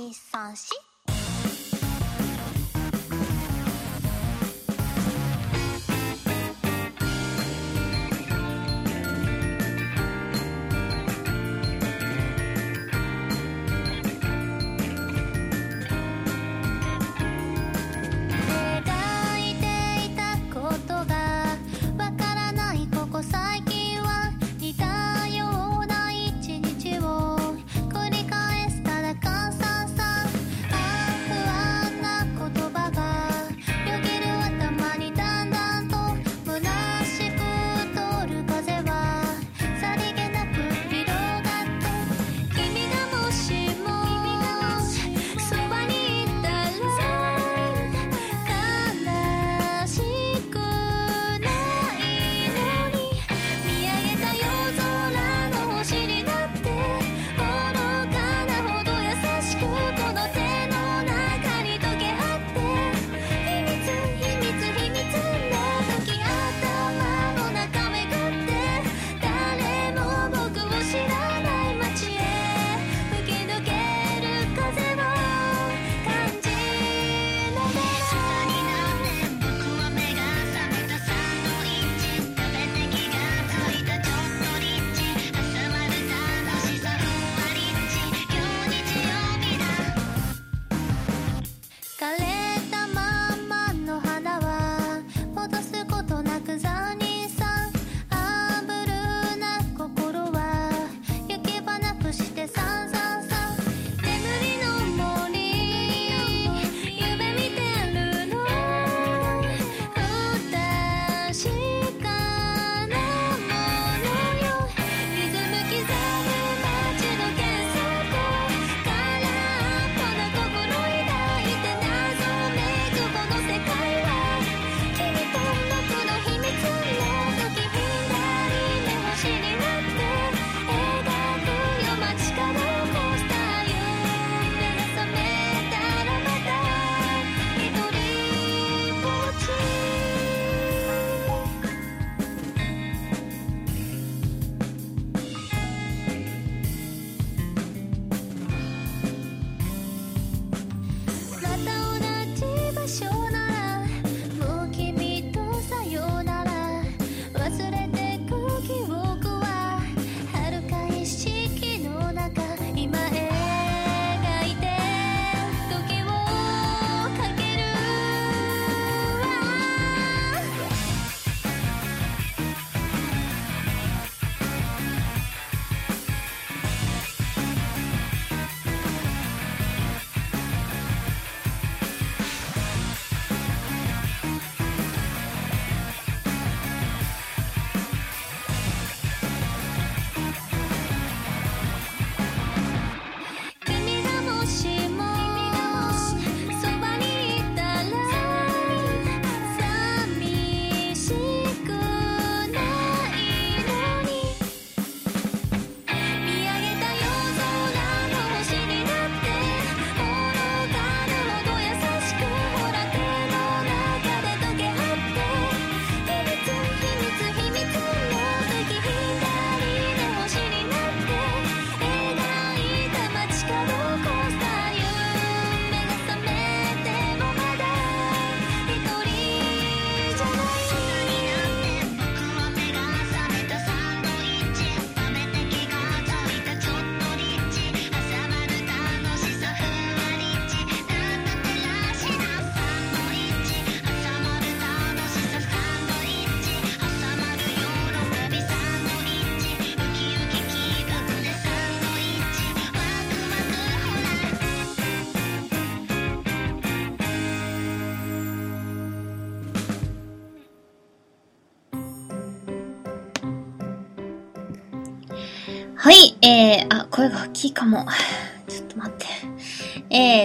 234。 はい、声が大きいかも。ちょっと待って。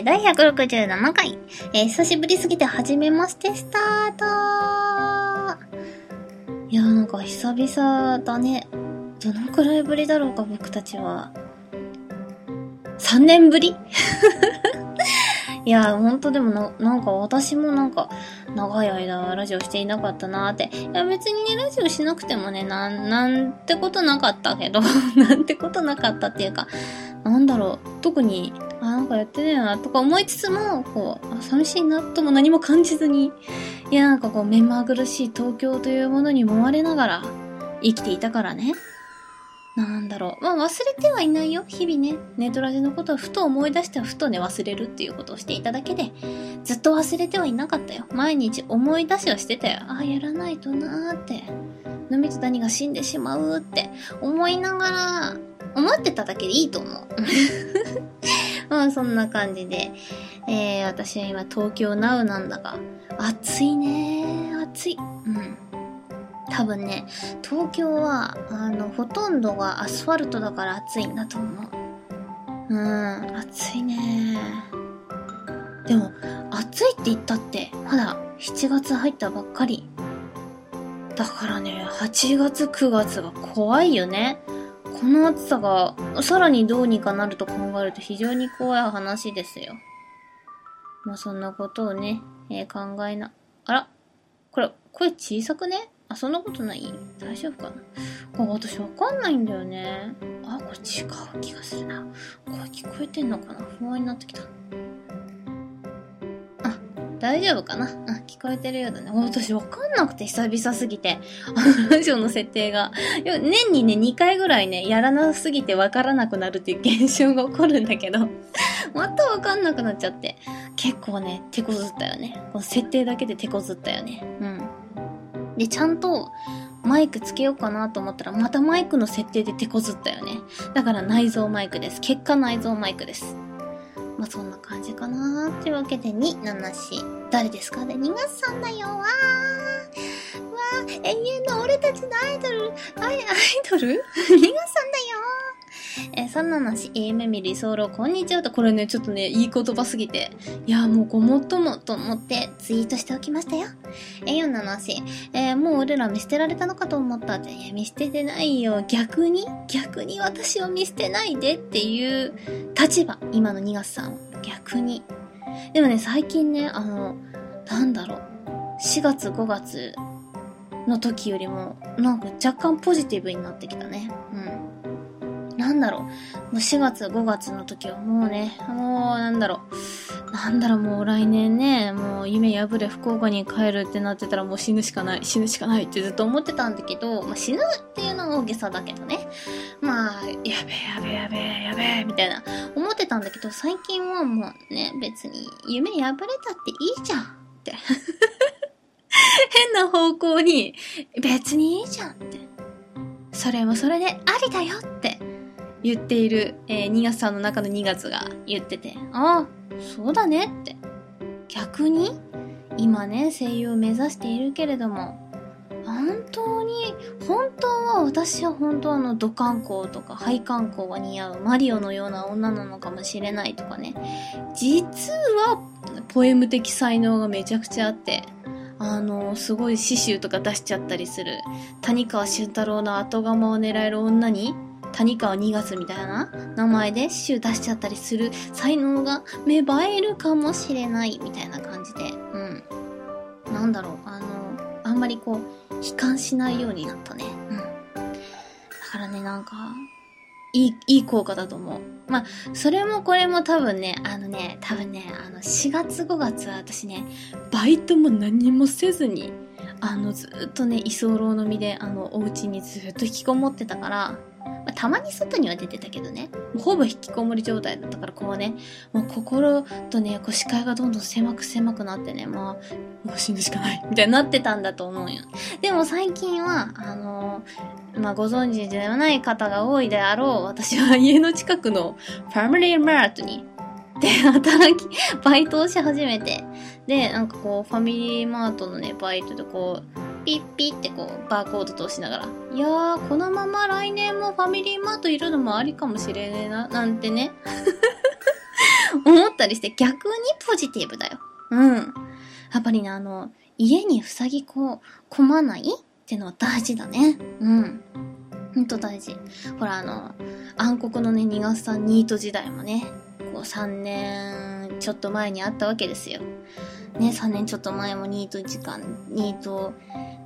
第167回。久しぶりすぎて初めましてスタート。いや、なんか久々だね。どのくらいぶりだろうか、僕たちは。3年ぶりいや、ほんとでもなんか私もなんか、長い間ラジオしていなかったなーって。いや、別にね、ラジオしなくてもね、なんてことなかったけど、なんてことなかったっていうか、なんだろう、特に、なんかかやってねえなとか思いつつも、寂しいなとも何も感じずに、いや目まぐるしい東京というものに揉まれながら生きていたからね。忘れてはいないよ。日々ね、ネトラジのことをふと思い出してはふとね、忘れるっていうことをしていただけで、ずっと忘れてはいなかったよ。毎日思い出しはしてたよ。やらないとなーって。のみと谷が死んでしまうって思いながら、思ってただけでいいと思う。そんな感じで、私は今東京ナウなんだが、暑いねー、暑い。多分ね、東京は、ほとんどがアスファルトだから暑いんだと思う。暑いねー。でも、暑いって言ったって、まだ7月入ったばっかり。だからね、8月9月が怖いよね。この暑さがさらにどうにかなると考えると非常に怖い話ですよ。そんなことをね、考えな。あら、これ声小さくね？そんなことない？大丈夫かな？私わかんないんだよね。これ違う気がするな。声聞こえてんのかな？不安になってきた。大丈夫かな？聞こえてるようだね。私わかんなくて久々すぎて。ラジオの設定が。年にね、2回ぐらいね、やらなすぎてわからなくなるっていう現象が起こるんだけど、またわかんなくなっちゃって。結構ね、手こずったよね。この設定だけで手こずったよね。で、ちゃんと、マイクつけようかなと思ったら、またマイクの設定で手こずったよね。だから内蔵マイクです。結果内蔵マイクです。そんな感じかなー。というわけで、274。誰ですかね？2月さんだよ。永遠の俺たちのアイドル。アイドル？ 2 月さんだよ。374、夢見る居候、こんにちはと、これね、ちょっとね、いい言葉すぎて。もうごもっともと思ってツイートしておきましたよ。474、もう俺ら見捨てられたのかと思ったって。いや、見捨ててないよ。逆に私を見捨てないでっていう立場。今の2月さん。逆に。でもね、最近ね、4月5月の時よりも、若干ポジティブになってきたね。もう4月5月の時はもうね、もう来年ね、もう夢破れ福岡に帰るってなってたらもう死ぬしかないってずっと思ってたんだけど、死ぬっていうのは大げさだけどね。やべえ、みたいな思ってたんだけど、最近はもうね、別に夢破れたっていいじゃんって。変な方向に、別にいいじゃんって。それもそれでありだよって言っている、2月さんの中の2月が言ってて、そうだねって。逆に、今ね、声優を目指しているけれども、本当は私は本当は土管工とか配管工が似合うマリオのような女なのかもしれないとかね。実は、ポエム的才能がめちゃくちゃあって、すごい詩集とか出しちゃったりする。谷川俊太郎の後釜を狙える女に、谷川2月みたいな名前で詩集出しちゃったりする才能が芽生えるかもしれないみたいな感じで、あんまり悲観しないようになったね。だからね、いい効果だと思う。それもこれも多分ね、4月5月は私ね、バイトも何もせずに、ずっとね、居候の身で、お家にずっと引きこもってたから、たまに外には出てたけどね、ほぼ引きこもり状態だったから、もう心とね、視界がどんどん狭くなってね、もう死ぬしかない、みたいになってたんだと思うよ。でも最近は、ご存知ではない方が多いであろう、私は家の近くのファミリーマートに、バイトをし始めて、で、ファミリーマートのね、バイトでピッピッってバーコード通しながら、いやー、このまま来年もファミリーマートいるのもありかもしれねえな、なんてね、思ったりして、逆にポジティブだよ。やっぱりね、家に塞ぎ込まないってのは大事だね。ほんと大事。ほら、暗黒のね、2月さんニート時代もね、3年ちょっと前にあったわけですよ。ね、3年ちょっと前もニート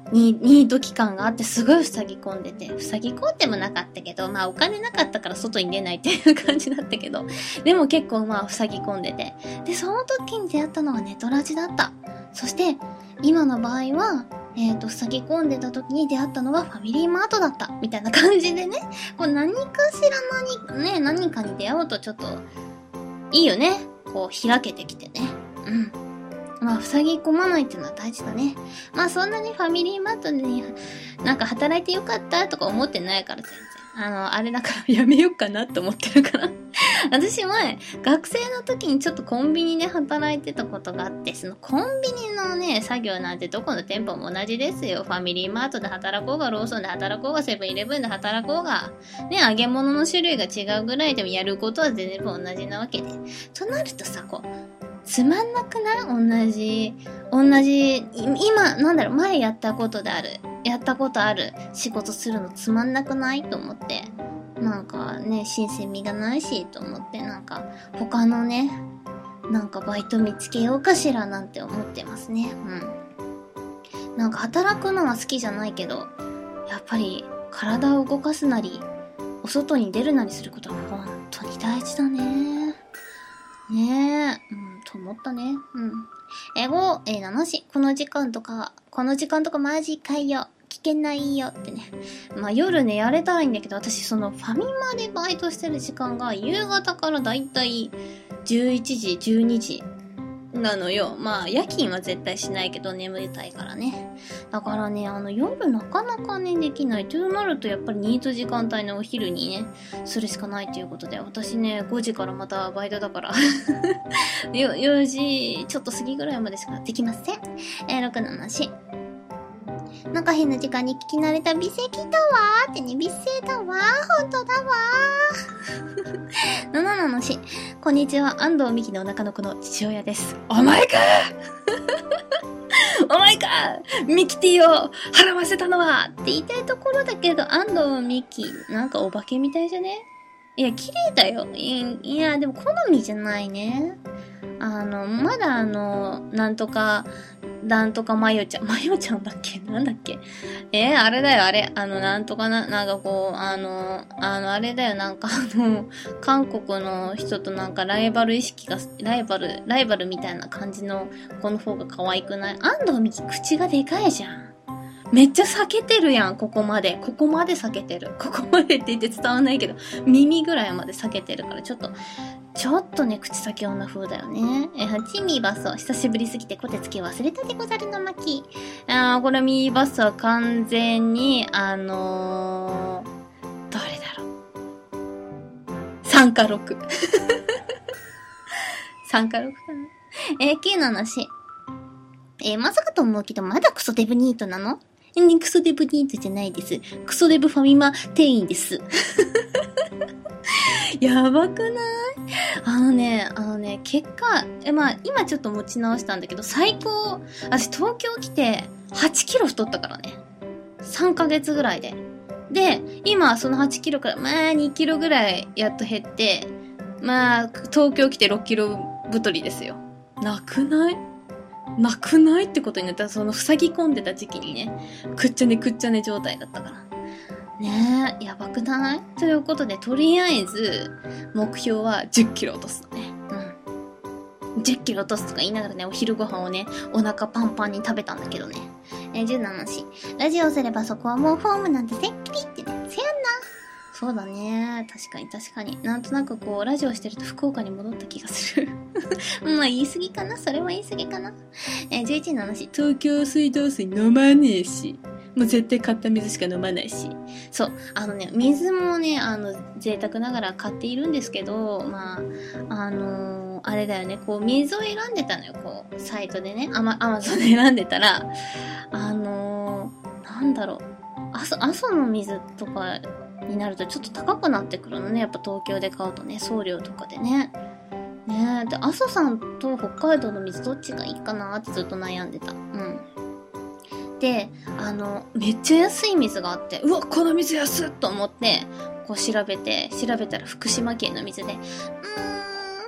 ニート期間があってすごい塞ぎ込んでて、塞ぎ込んでもなかったけど、まあお金なかったから外に出ないっていう感じだったけど、でも結構まあ塞ぎ込んでて。で、その時に出会ったのがネトラジだった。そして、今の場合は、塞ぎ込んでた時に出会ったのがファミリーマートだった。みたいな感じでね、こう何かしら何かに出会うとちょっと、いいよね。こう開けてきてね。うん。まあ、塞ぎ込まないっていうのは大事だね。まあ、そんなにファミリーマートになんか働いてよかったとか思ってないから全然。あれだからやめようかなって思ってるから。私前、学生の時にちょっとコンビニで働いてたことがあって、そのコンビニのね、作業なんてどこの店舗も同じですよ。ファミリーマートで働こうが、ローソンで働こうが、セブンイレブンで働こうが、ね、揚げ物の種類が違うぐらいでもやることは全部同じなわけで。となるとさ、こう、つまんなくない？同じ、今、前やったことある仕事するのつまんなくないと思って。なんかね、新鮮味がないし、と思って、なんか、他のね、なんかバイト見つけようかしらなんて思ってますね。うん。なんか働くのは好きじゃないけど、やっぱり体を動かすなり、お外に出るなりすることは本当に大事だね。ねえ、と思ったね。7時、この時間とかマジかよ。聞けないよってね。まあ夜ね、やれたらいいんだけど、私そのファミマでバイトしてる時間が夕方からだいたい11時、12時なのよ。まあ夜勤は絶対しないけど眠りたいからね。だからね、夜なかなかね、できない。となるとやっぱりニート時間帯のお昼にね、するしかないということで、私ね、5時からまたバイトだから。4時ちょっと過ぎぐらいまでしかできません。6、7、4。なんか変な時間に聞き慣れた美声聞いたわーってね、美声だわー、ほんとだわー。7の4、こんにちは、安藤美希のお腹の子の父親です。お前かお前かミキティを払わせたのはって言いたいところだけど、安藤美希、なんかお化けみたいじゃね？いや、綺麗だよ。いや、でも好みじゃないね。まだなんとかマヨちゃんだっけなんだっけあれだよ、あれ。なんとかなんかこう、あれだよ、なんか韓国の人となんかライバルみたいな感じの子の方が可愛くない？安藤美希口がでかいじゃん。めっちゃ避けてるやん、ここまで避けてる。ここまでって言って伝わんないけど、耳ぐらいまで避けてるから、ちょっとね、口先女風だよね。8ミーバスを久しぶりすぎてコテつき忘れたでござるの巻。これミーバスは完全に、どれだろう。3か6。3か6かな。9の話。まさかと思うけど、まだクソデブニートなの？クソデブニートじゃないです。クソデブファミマ店員です。やばくない結果、まあ、今ちょっと持ち直したんだけど、最高、私東京来て8キロ太ったからね。3ヶ月ぐらいで。で、今その8キロから、まあ2キロぐらいやっと減って、まあ、東京来て6キロ太りですよ。なくないってことになったら、その塞ぎ込んでた時期にね、くっちゃね状態だったから。ねえ、やばくない？ということで、とりあえず、目標は10キロ落とすのね。10キロ落とすとか言いながらね、お昼ご飯をね、お腹パンパンに食べたんだけどね。17し、ラジオすればそこはもうフォームなんてせっきりってね、せやんな。そうだね。確かに。なんとなくこう、ラジオしてると福岡に戻った気がする。まあ言い過ぎかな？それは言い過ぎかな。11の話。東京水道水飲まねえし。もう絶対買った水しか飲まないし。そう。水もね、贅沢ながら買っているんですけど、まあ、あれだよね、こう、水を選んでたのよ、こう、サイトでね、アマゾンで選んでたら、なんだろう、阿蘇の水とかになるとちょっと高くなってくるのね、やっぱ東京で買うとね、送料とかでね。ねえ、で、阿蘇山と北海道の水どっちがいいかなってずっと悩んでた。で、めっちゃ安い水があって、うわ、この水安っと思って、こう調べたら福島県の水で、福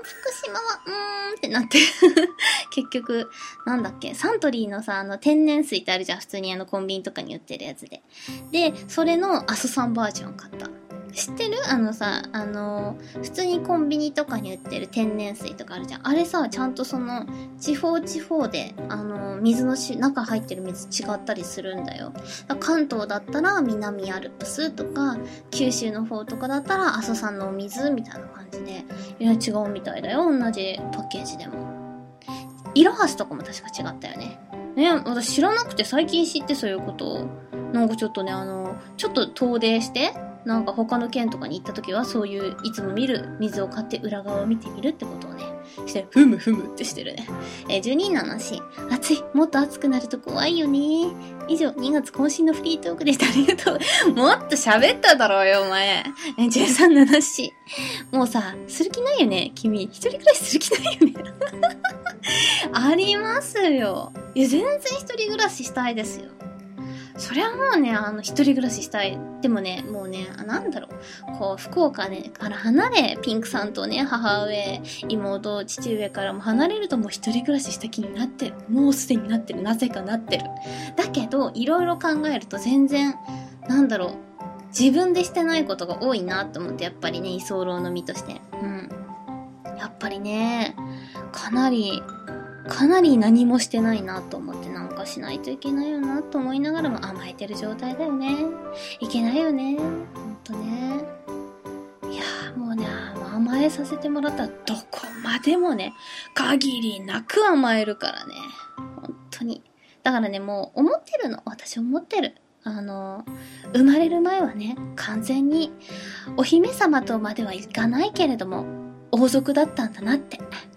今は、ってなって。結局、なんだっけ、サントリーのさ、天然水ってあるじゃん。普通にコンビニとかに売ってるやつで。で、それの阿蘇山バージョン買った。知ってる？普通にコンビニとかに売ってる天然水とかあるじゃん。あれさ、ちゃんと地方で、水の中入ってる水違ったりするんだよ。関東だったら南アルプスとか、九州の方とかだったら阿蘇山のお水みたいな感じで。いや、違うみたいだよ。同じパッケージでも。イロハスとかも確か違ったよね。ね、私知らなくて最近知ってそういうことを。なんかちょっとね、ちょっと遠出して、なんか他の県とかに行った時はそういういつも見る水を買って裏側を見てみるってことをね、して、ふむってしてるね。12の話。暑い。もっと暑くなると怖いよね。以上、2月渾身のフリートークでした。ありがとう。もっと喋っただろうよ、お前。13の話。もうさ、する気ないよね、君。一人暮らしする気ないよね。ありますよ。いや、全然一人暮らししたいですよ。そりゃもうね、一人暮らししたい。でもね、もうね、なんだろう。こう、福岡ね、から離れ、ピンクさんとね、母上、妹、父上からも離れるともう一人暮らしした気になってる。もうすでになってる。なぜかなってる。だけど、いろいろ考えると全然、なんだろう。自分でしてないことが多いなと思って、やっぱりね、居候の身として。うん。やっぱりね、かなり何もしてないなと思ってなんかしないといけないよなと思いながらも甘えてる状態だよね。いけないよね。ほんとね。いやーもうね、甘えさせてもらったらどこまでもね、限りなく甘えるからね。ほんとに。だからね、もう思ってるの。私思ってる。生まれる前はね、完全にお姫様とまではいかないけれども、王族だったんだなって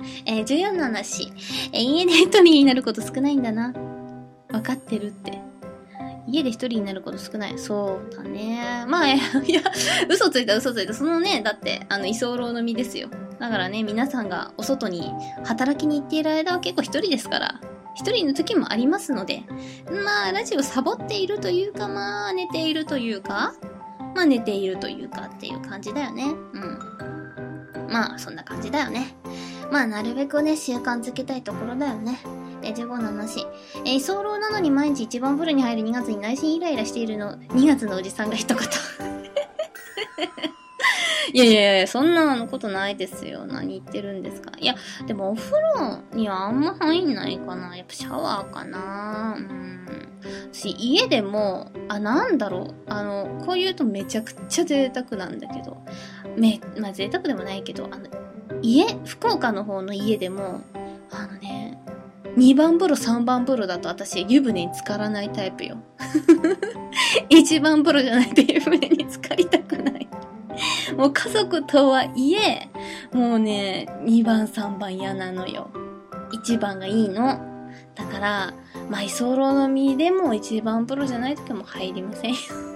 。14の話。家で一人になること少ないんだな。わかってるって。家で一人になること少ない。そうだね。まあ、いや、嘘ついた。そのね、だって、居候の身ですよ。だからね、皆さんがお外に働きに行っている間は結構一人ですから。一人の時もありますので。まあ、ラジオサボっているというか、まあ、寝ているというかっていう感じだよね。うん。まあ、そんな感じだよね。まあ、なるべくね、習慣づけたいところだよね。15の話。居候なのに毎日一番風呂に入る2月に内心イライラしているの、2月のおじさんが一言。いや、そんなことないですよ。何言ってるんですか。いや、でもお風呂にはあんま入んないかな。やっぱシャワーかな。私、家でも、なんだろう。こう言うとめちゃくちゃ贅沢なんだけど、まあ贅沢でもないけど、福岡の方の家でも、2番風呂3番風呂だと私湯船に浸からないタイプよ。1番風呂じゃないと湯船に浸かりたくない。もう家族とはいえ、もうね、2番3番嫌なのよ。1番がいいの。だから、まあ、居候の身でも1番風呂じゃないときも入りませんよ。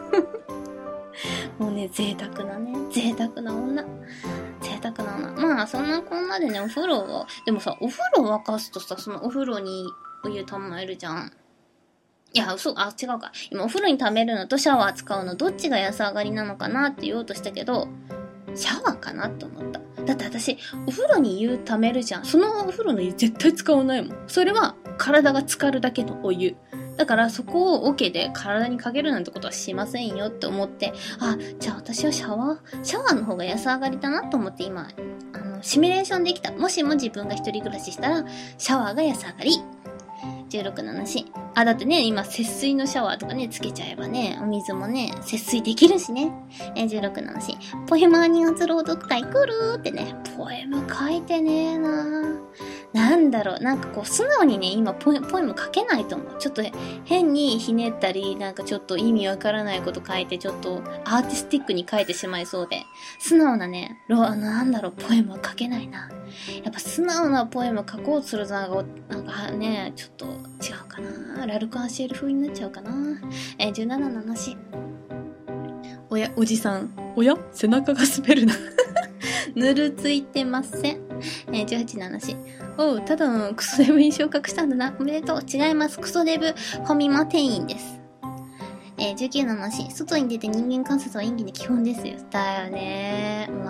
もうね、贅沢な女。贅沢な女。まあ、そんなこんなでね、お風呂を、でもさ、お風呂沸かすとさ、そのお風呂にお湯溜めるじゃん。いや、違うか。今お風呂に溜めるのとシャワー使うの、どっちが安上がりなのかなって言おうとしたけど、シャワーかなと思った。だって私、お風呂に湯溜めるじゃん。そのお風呂の湯絶対使わないもん。それは体が浸かるだけのお湯。だからそこを桶で体にかけるなんてことはしませんよって思って、じゃあ私はシャワーの方が安上がりだなと思って今、シミュレーションできた。もしも自分が一人暮らししたら、シャワーが安上がり。16の話。だってね、今節水のシャワーとかね、つけちゃえばね、お水もね、節水できるしね。16の話。ポエマー2月朗読会来るってね、ポエム書いてねえな。なんだろう、なんかこう素直にね、今ポエム書けないと思う。ちょっと変にひねったり、なんかちょっと意味わからないこと書いて、ちょっとアーティスティックに書いてしまいそうで、素直なね、なんだろう、ポエムは書けないな。やっぱ素直なポエム書こうとするとなんかね、ちょっと違うかな。ラルク・アンシエル風になっちゃうかな。17の話。おじさん。背中が滑るな。ぬるついてません。18の話。ただのクソデブに昇格したんだな。おめでとう。違います。クソデブファミマ店員です。19の話。外に出て人間観察は演技の基本ですよ。だよね。間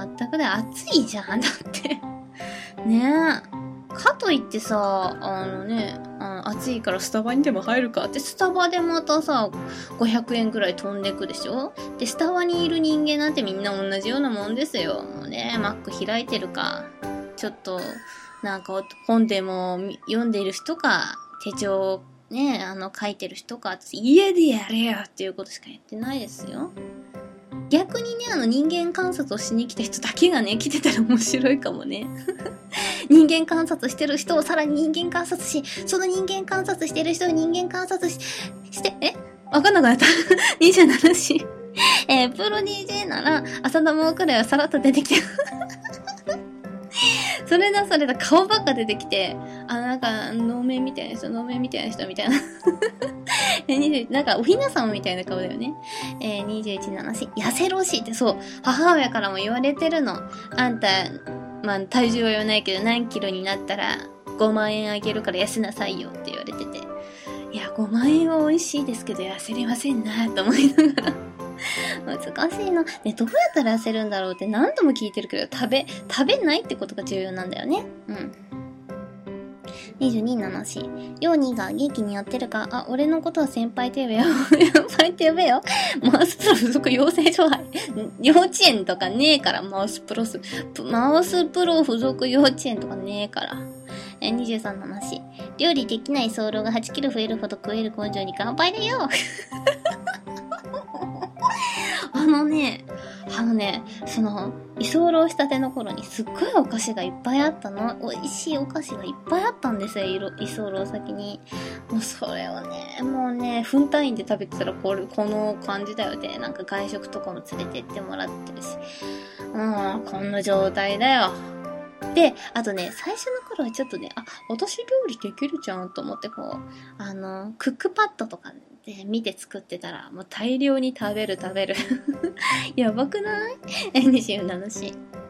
全くで暑いじゃん、だって。ねえ。かといってさ、暑いからスタバにでも入るかって、スタバでまたさ、500円くらい飛んでくでしょ。で、スタバにいる人間なんてみんな同じようなもんですよ。もうね、マック開いてるか、ちょっと、なんか本でも読んでいる人か、手帳ね、書いてる人か、家でやれよっていうことしかやってないですよ。逆にね、人間観察をしに来た人だけがね、来てたら面白いかもね。人間観察してる人をさらに人間観察し、その人間観察してる人を人間観察して、わかんなくなった。27し。プロ DJ なら、浅田真央くらいはさらっと出てきて。それだ、顔ばっか出てきて、なんか、能面みたいな人みたいな。なんか、おひなさんみたいな顔だよね。21、7し、痩せろしって、そう、母親からも言われてるの。あんた、まあ、体重は言わないけど、何キロになったら、5万円あげるから痩せなさいよって言われてて。いや、5万円は美味しいですけど、痩せれませんなと思いながら。難しいな。ね、どうやったら痩せるんだろうって何度も聞いてるけど、食べないってことが重要なんだよね。うん。22、7し。ヨーニーが元気にやってるか、俺のことは先輩って呼べよ。先輩って呼べよ。マウスプロ付属養成所幼稚園とかねえから、マウスプロ付属幼稚園とかねえから。23、7し。料理できない早漏が8キロ増えるほど食える根性に乾杯だよ。その、居候したての頃にすっごいお菓子がいっぱいあったの。美味しいお菓子がいっぱいあったんですよ、居候先に。もうそれをね、分単位で食べてたらこの感じだよね。なんか外食とかも連れてってもらってるし。こんな状態だよ。で、あとね、最初の頃はちょっとね、私料理できるじゃんと思ってクックパッドとかで見て作ってたら、もう大量に食べる。やばくない？ 27 し。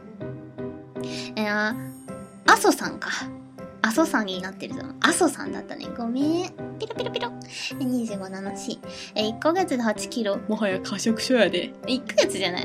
阿蘇さんか。阿蘇さんになってるぞ。阿蘇さんだったね。ごめん。ピロ。25、7し。1ヶ月で8キロ。もはや過食症やで。1ヶ月じゃない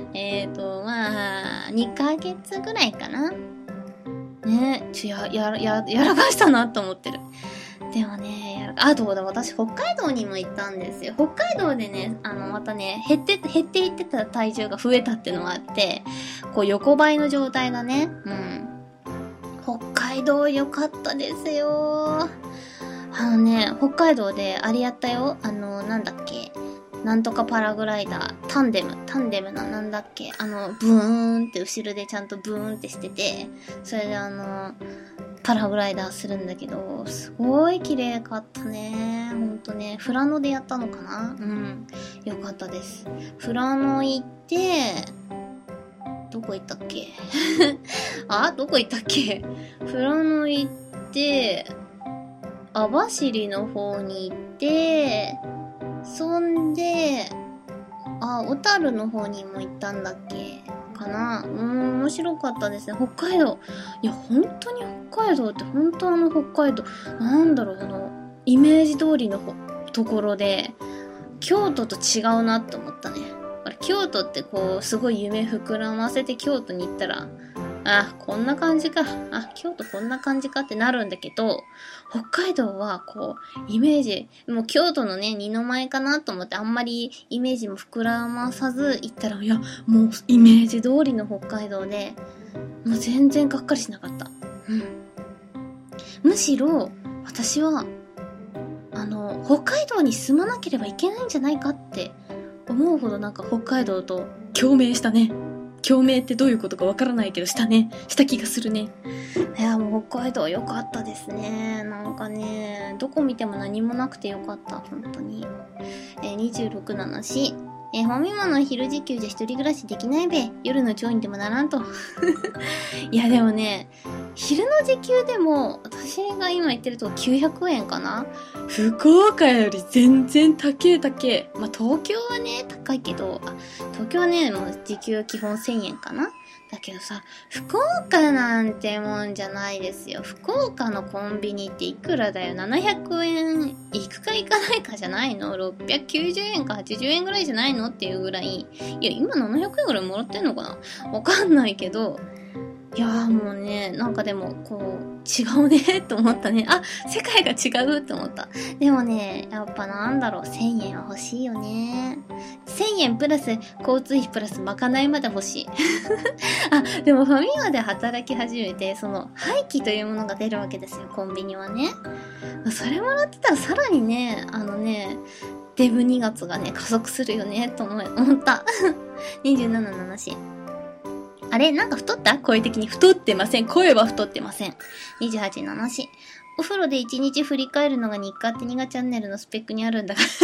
。2ヶ月ぐらいかな。ねやらかしたなと思ってる。でもね、どうだ、私北海道にも行ったんですよ。北海道でね、またね、減っていってた体重が増えたってのがあって、こう横ばいの状態だね。うん。北海道良かったですよ。北海道であれやったよ。なんだっけ。なんとかパラグライダー、タンデムのなんだっけ、ブーンって後ろでちゃんとブーンってしてて、それでパラグライダーするんだけど、すごい綺麗かったね。ほんとね、富良野でやったのかな？うん。よかったです。富良野行って、どこ行ったっけ富良野行って、網走の方に行って、そんで、小樽の方にも行ったんだっけかな。面白かったですね。北海道。いや、本当に北海道って、本当北海道。なんだろう、イメージ通りのところで、京都と違うなって思ったね。京都ってすごい夢膨らませて京都に行ったら、こんな感じか。京都こんな感じかってなるんだけど、北海道はイメージ、もう京都のね、二の舞かなと思ってあんまりイメージも膨らまさず行ったら、いや、もうイメージ通りの北海道で、もう全然がっかりしなかった。うん。むしろ、私は、北海道に住まなければいけないんじゃないかって思うほどなんか北海道と共鳴したね。共鳴ってどういうことかわからないけどした気がするね。いや、もう北海道良かったですね。なんかね、どこ見ても何もなくて良かった、本当に。26、7し。ファミマの昼時給じゃ一人暮らしできないべ。夜の長にでもならんと。いや、でもね、 昼の時給でも、私が今言ってると900円かな。福岡より全然高え。まあ、東京はね、高いけど、東京はね、もう時給基本1000円かな。だけどさ、福岡なんてもんじゃないですよ。福岡のコンビニっていくらだよ。700円いくかいかないかじゃないの？ 690 円か80円ぐらいじゃないのっていうぐらい。いや、今700円ぐらいもらってんのかな？わかんないけど、いやーもうね、なんかでも、こう、違うねと思ったね。あ、世界が違うと思った。でもね、やっぱなんだろう、1000円は欲しいよね。1000円プラス、交通費プラスまかないまで欲しい。あ、でもファミマで働き始めて、その、廃棄というものが出るわけですよ、コンビニはね。それもらってたらさらにね、デブ2月がね、加速するよね、と思った。27の話。あれなんか太った？声的に太ってません。声は太ってません。28の話。お風呂で1日振り返るのが日課ってニガチャンネルのスペックにあるんだから。い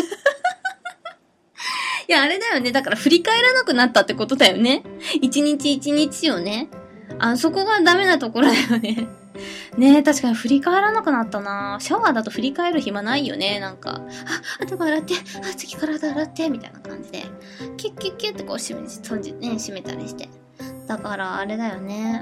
や、あれだよね。だから振り返らなくなったってことだよね。1日1日をね。そこがダメなところだよね。ねえ、確かに振り返らなくなったな。シャワーだと振り返る暇ないよね。なんか、頭洗って、次体洗って、みたいな感じで。キュッキュッキュッってこう閉めたりして。だからあれだよね。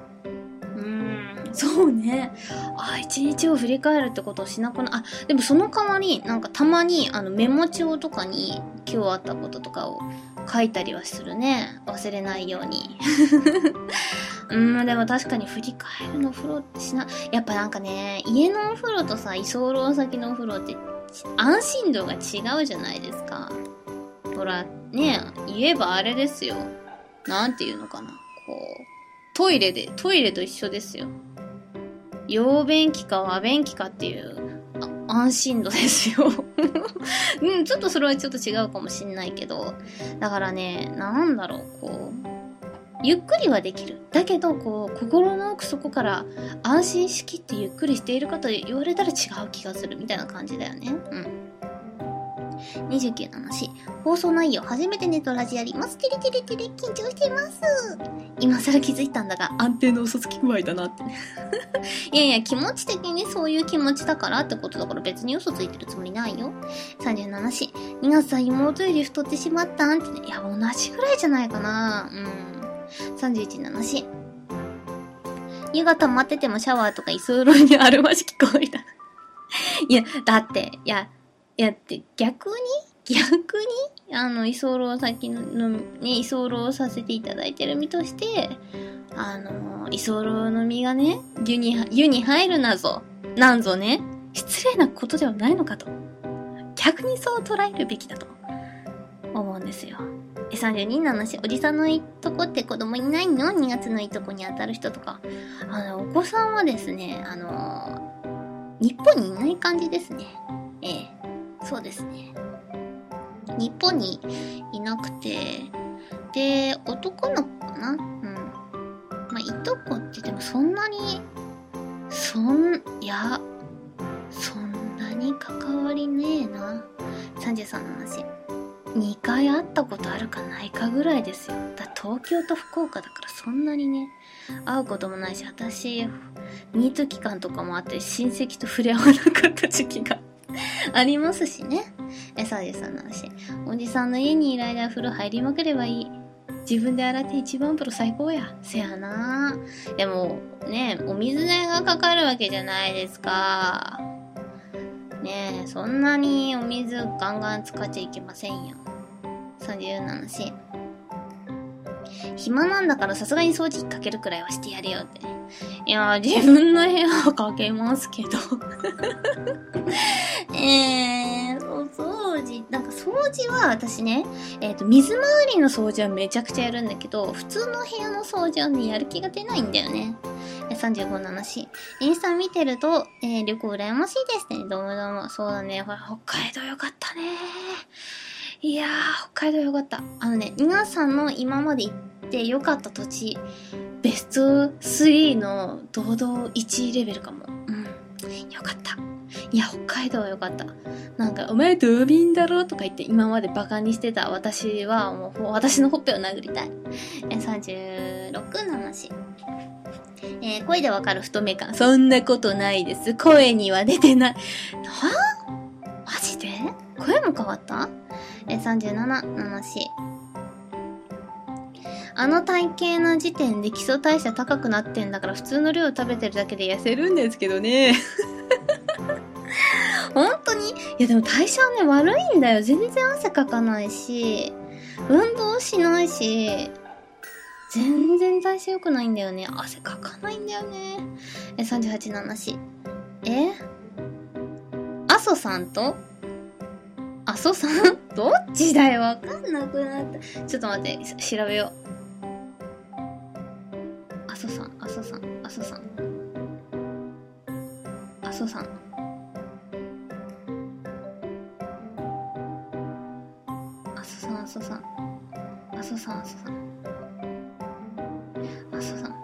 そうね。一日を振り返るってことをしなくな、でもその代わり、なんかたまにメモ帳とかに今日あったこととかを書いたりはするね。忘れないように。でも確かに振り返るのお風呂ってやっぱなんかね、家のお風呂とさ、居候先のお風呂って安心度が違うじゃないですか。ほら、ね、言えばあれですよ。なんていうのかな。こう、トイレと一緒ですよ。洋便器か和便器かっていう、安心度ですよ。ちょっとそれはちょっと違うかもしんないけど。だからね、なんだろう、こう、ゆっくりはできる。だけど、こう、心の奥底から安心しきってゆっくりしているかと言われたら違う気がするみたいな感じだよね。29の話。放送内容初めてネットラジやります。てれてれてれ、緊張してます。今更気づいたんだが、安定の嘘つき具合だなってね。いや、気持ち的にそういう気持ちだからってことだから別に嘘ついてるつもりないよ。37の話。2月さん妹より太ってしまったんってね。いや、同じぐらいじゃないかな。31の話。夕方待っててもシャワーとか居候にあるまじき行為だ。いや、だって、って逆に居候先のね、居候させていただいてる身として、居候の身がね、湯に入るなんぞね、失礼なことではないのかと。逆にそう捉えるべきだと思うんですよ。32の話、おじさんのいとこって子供いないの？ 2 月のいとこに当たる人とか。お子さんはですね、日本にいない感じですね。そうですね。日本にいなくて、で、男の子かな？まあ、いとこって言ってもそんなに関わりねえな。33の話。2回会ったことあるかないかぐらいですよ。東京と福岡だからそんなにね、会うこともないし、私、ニート期間とかもあって親戚と触れ合わなかった時期がありますしね。33の話。おじさんの家にいる間風呂入りまくればいい。自分で洗って一番風呂最高や。せやな。でも、ね、お水代がかかるわけじゃないですか。ねえ、そんなにお水ガンガン使っちゃいけませんよ。37の話。暇なんだからさすがに掃除機かけるくらいはしてやれよってね。いやー、自分の部屋はかけますけど。掃除は私ね、水回りの掃除はめちゃくちゃやるんだけど、普通の部屋の掃除はね、やる気が出ないんだよね。35の話。インスタ見てると、旅行羨ましいですね。どうも。そうだね。ほら、北海道よかったね。いやー、北海道よかった。皆さんの今まで行ってよかった土地、ベスト3の堂々1位レベルかも。よかった。いや、北海道はよかった。なんか、お前道民だろとか言って今までバカにしてた私は、もう私のほっぺを殴りたい。36の話。 声でわかる太め感。そんなことないです。声には出てない。マジで？声も変わった？ 37、7、4。あの体型の時点で基礎代謝高くなってんだから普通の量食べてるだけで痩せるんですけどね。本当に？いやでも代謝はね、悪いんだよ。全然汗かかないし、運動しないし、全然代謝良くないんだよね。汗かかないんだよね。38、7、4。阿蘇さんと阿蘇さんどっちだよ、わかんなくなった。ちょっと待って、調べよう。阿蘇さん。阿蘇さん。阿蘇さん。阿蘇さん。阿蘇さん。阿蘇さん。阿蘇さん。阿蘇さん。阿蘇さん。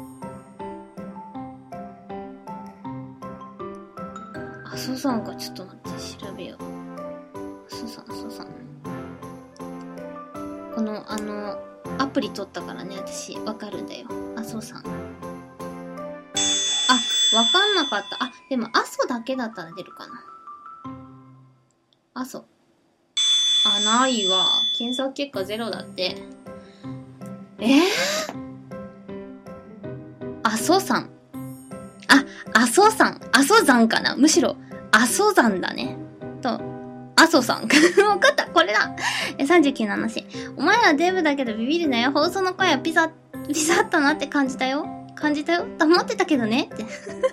阿蘇さんか、ちょっと待って、調べよう。阿蘇さん。阿蘇さん。この、アプリ取ったからね、私、わかるんだよ。阿蘇さん。あ、わかんなかった。あ、でも、阿蘇だけだったら出るかな。阿蘇。あ、ないわ。検索結果0だって。阿蘇山。あ、阿蘇山。阿蘇山かな。むしろ、阿蘇山だね。と、阿蘇さん。わかった、これだ。39の話。お前らデブだけどビビるなよ。放送の声はピザったなって感じたよ。と思ってたけどね。って。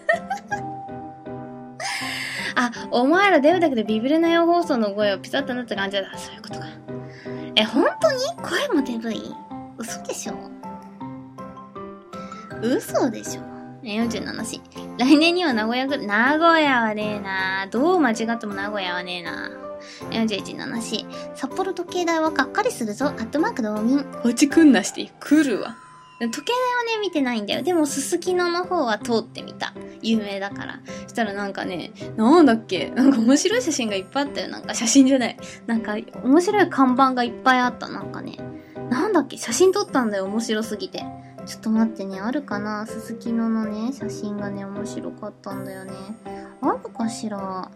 あ、お前らデブだけどビビるなよ放送の声はピザったなって感じだ。そういうことか。本当に声もデブい？嘘でしょ？嘘でしょ？47し。来年には名古屋名古屋はねえな。どう間違っても名古屋はねえな。41、7し。札幌時計台はがっかりするぞ。道民。こっち来んなして来るわ。時計台はね、見てないんだよ。でも、すすきのの方は通ってみた。有名だから。したらなんかね、なんだっけ？なんか面白い写真がいっぱいあったよ。なんか写真じゃない。なんか、面白い看板がいっぱいあった。なんかね。なんだっけ？写真撮ったんだよ。面白すぎて。ちょっと待ってね。あるかな？すすきののね、写真がね、面白かったんだよね。あるかしら？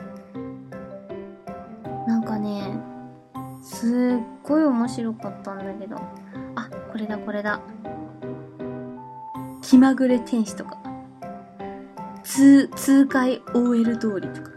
なんかね、すっごい面白かったんだけど。あ、これだ。気まぐれ天使とか。通海 OL 通りとか。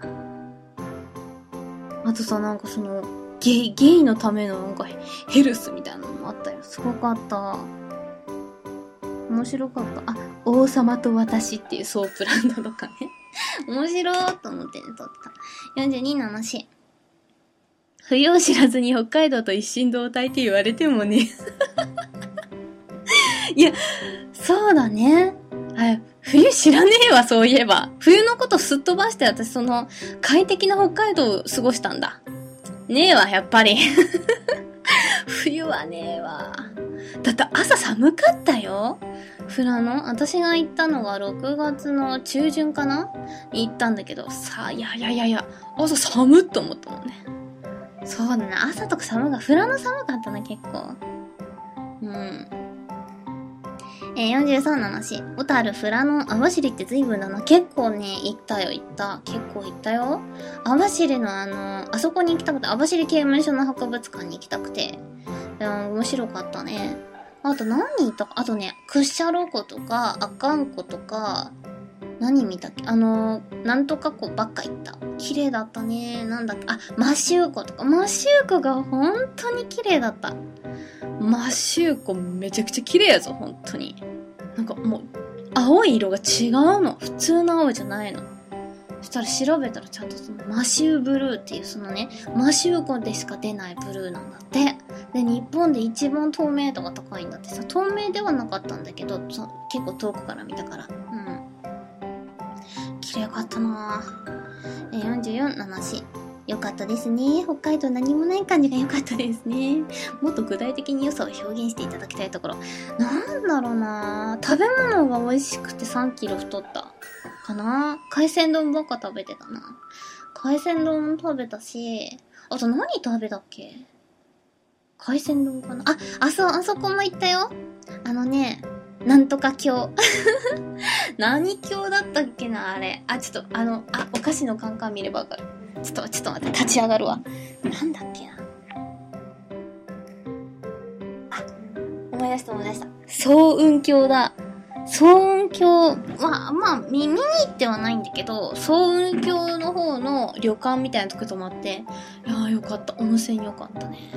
あとさ、なんかその、ゲイのためのなんかヘルスみたいなのもあったよ。すごかった。面白かった。あ、王様と私っていうソープランドとかね。面白ーと思ってね、撮った。42、7、4。冬を知らずに北海道と一心同体って言われてもね。いや、そうだね。冬知らねえわ、そういえば。冬のことすっ飛ばして私その快適な北海道を過ごしたんだ。ねえわ、やっぱり。冬はねえわ。だって朝寒かったよ。富良野？私が行ったのが6月の中旬かなに行ったんだけど、いや、朝寒っと思ったもんね。そうだね、朝とか富良野寒かったな、結構。43の話。小樽、富良野、網走って随分だな。結構ね、行ったよ。結構行ったよ。網走のあそこに行きたくて、網走刑務所の博物館に行きたくて。面白かったね。あと何行ったか、あとね、屈斜路湖とか、阿寒湖とか、何見たっけ？なんとか湖ばっか行った。綺麗だったね。なんだっけ？あ、摩周湖とか。摩周湖が本当に綺麗だった。摩周湖めちゃくちゃ綺麗やぞ、本当に。なんかもう、青い色が違うの。普通の青じゃないの。そしたら調べたらちゃんとその摩周ブルーっていうそのね、摩周湖でしか出ないブルーなんだって。で、日本で一番透明度が高いんだってさ。透明ではなかったんだけど、結構遠くから見たから。綺麗かったなぁ。44、7、4。よかったですね。北海道何もない感じが良かったですね。もっと具体的に良さを表現していただきたいところ。なんだろうなぁ。食べ物が美味しくて3キロ太ったかな。海鮮丼ばっか食べてたな。海鮮丼も食べたし、あと何食べたっけ？海鮮丼かなあ、あそこも行ったよ。 なんとか郷。何郷だったっけな、あれ。あ、ちょっと、お菓子のカンカン見ればわかる。ちょっと待って、立ち上がるわ。なんだっけな。あ、思い出した。双雲峡だ。双雲峡、まあ、見に行ってはないんだけど、双雲峡の方の旅館みたいなとこ泊まって、いやーよかった。温泉よかったね。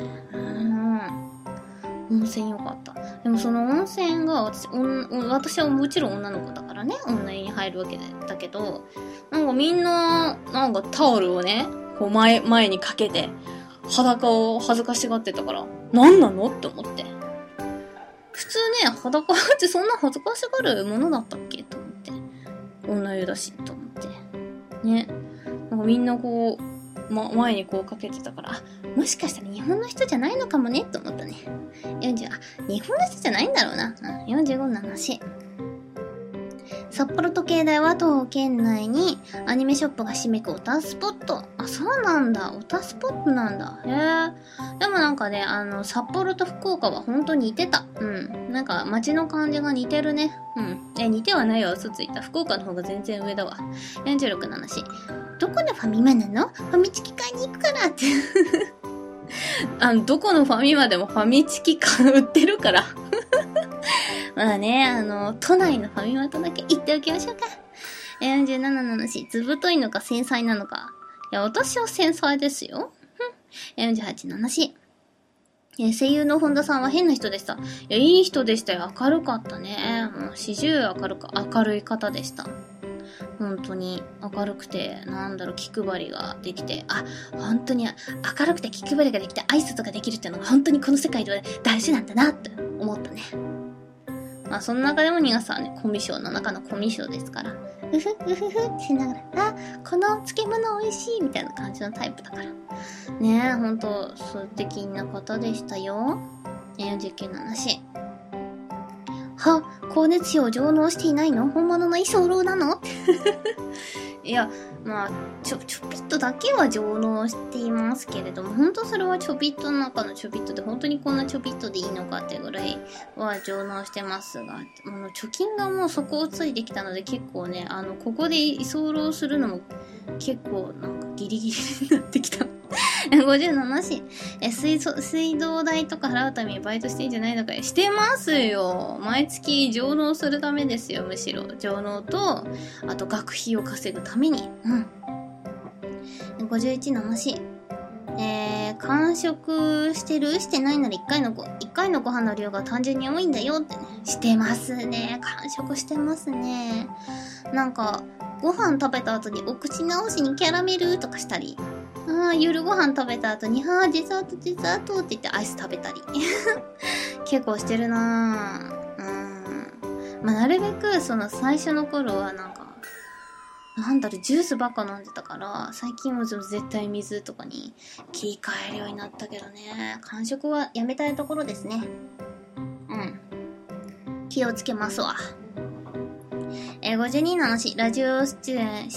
温泉よかった。でもその温泉が私はもちろん女の子だからね、女湯に入るわけだけど、なんかみんな、なんかタオルをね、こう前にかけて、裸を恥ずかしがってたから、なんなのって思って。普通ね、裸ってそんな恥ずかしがるものだったっけと思って。女湯だし、と思って。ね。なんかみんなこう、前にこうかけてたから、もしかしたら日本の人じゃないのかもね、と思ったね。日本の人じゃないんだろうな。45の話。札幌時計台は徒歩圏内にアニメショップがひしめくオタスポット。あ、そうなんだ。オタスポットなんだ。へえ。でもなんかね、札幌と福岡は本当に似てた。うん。なんか街の感じが似てるね。うん。似てはないわ、嘘ついた。福岡の方が全然上だわ。46の話。どこのファミマなの？ファミチキ買いに行くからって。どこのファミマでもファミチキ売ってるから。まあね、都内のファミマとだけ言っておきましょうか。47の話、図太いのか繊細なのか。いや、私は繊細ですよ。48の話。声優の本田さんは変な人でした。いや、いい人でしたよ。明るかったね。もう、始終明るい方でした。本当に明るくて、気配りができて、本当に明るくて気配りができて挨拶ができるっていうのが本当にこの世界では大事なんだなって思ったね。まあその中でも2月はね、コミュ障の中のコミュ障ですから、うふってしながら、この漬物美味しいみたいな感じのタイプだから。ねえ、ほんと素敵な方でしたよ。49の話。光熱費を上納していないの？本物の居候なの？いや、まあ、ちょびっとだけは上納していますけれども、本当それはちょびっとの中のちょびっとで、本当にこんなちょびっとでいいのかってぐらいは上納してますが、貯金がもう底をついてきたので結構ね、ここで居候するのも結構ギリギリになってきた。57し、水道代とか払うためにバイトしてんじゃないのかよ。してますよ。毎月上納するためですよ、むしろ。上納と、あと学費を稼ぐために。51の話。完食してないなら1回のご飯の量が単純に多いんだよってね。してますね。完食してますね。ご飯食べた後にお口直しにキャラメルとかしたり。夜ご飯食べた後に、デザートって言ってアイス食べたり。結構してるなぁ。なるべく、最初の頃はジュースばっか飲んでたから、最近は絶対水とかに切り替えるようになったけどね。間食はやめたいところですね。気をつけますわ。52の話、ラジオ出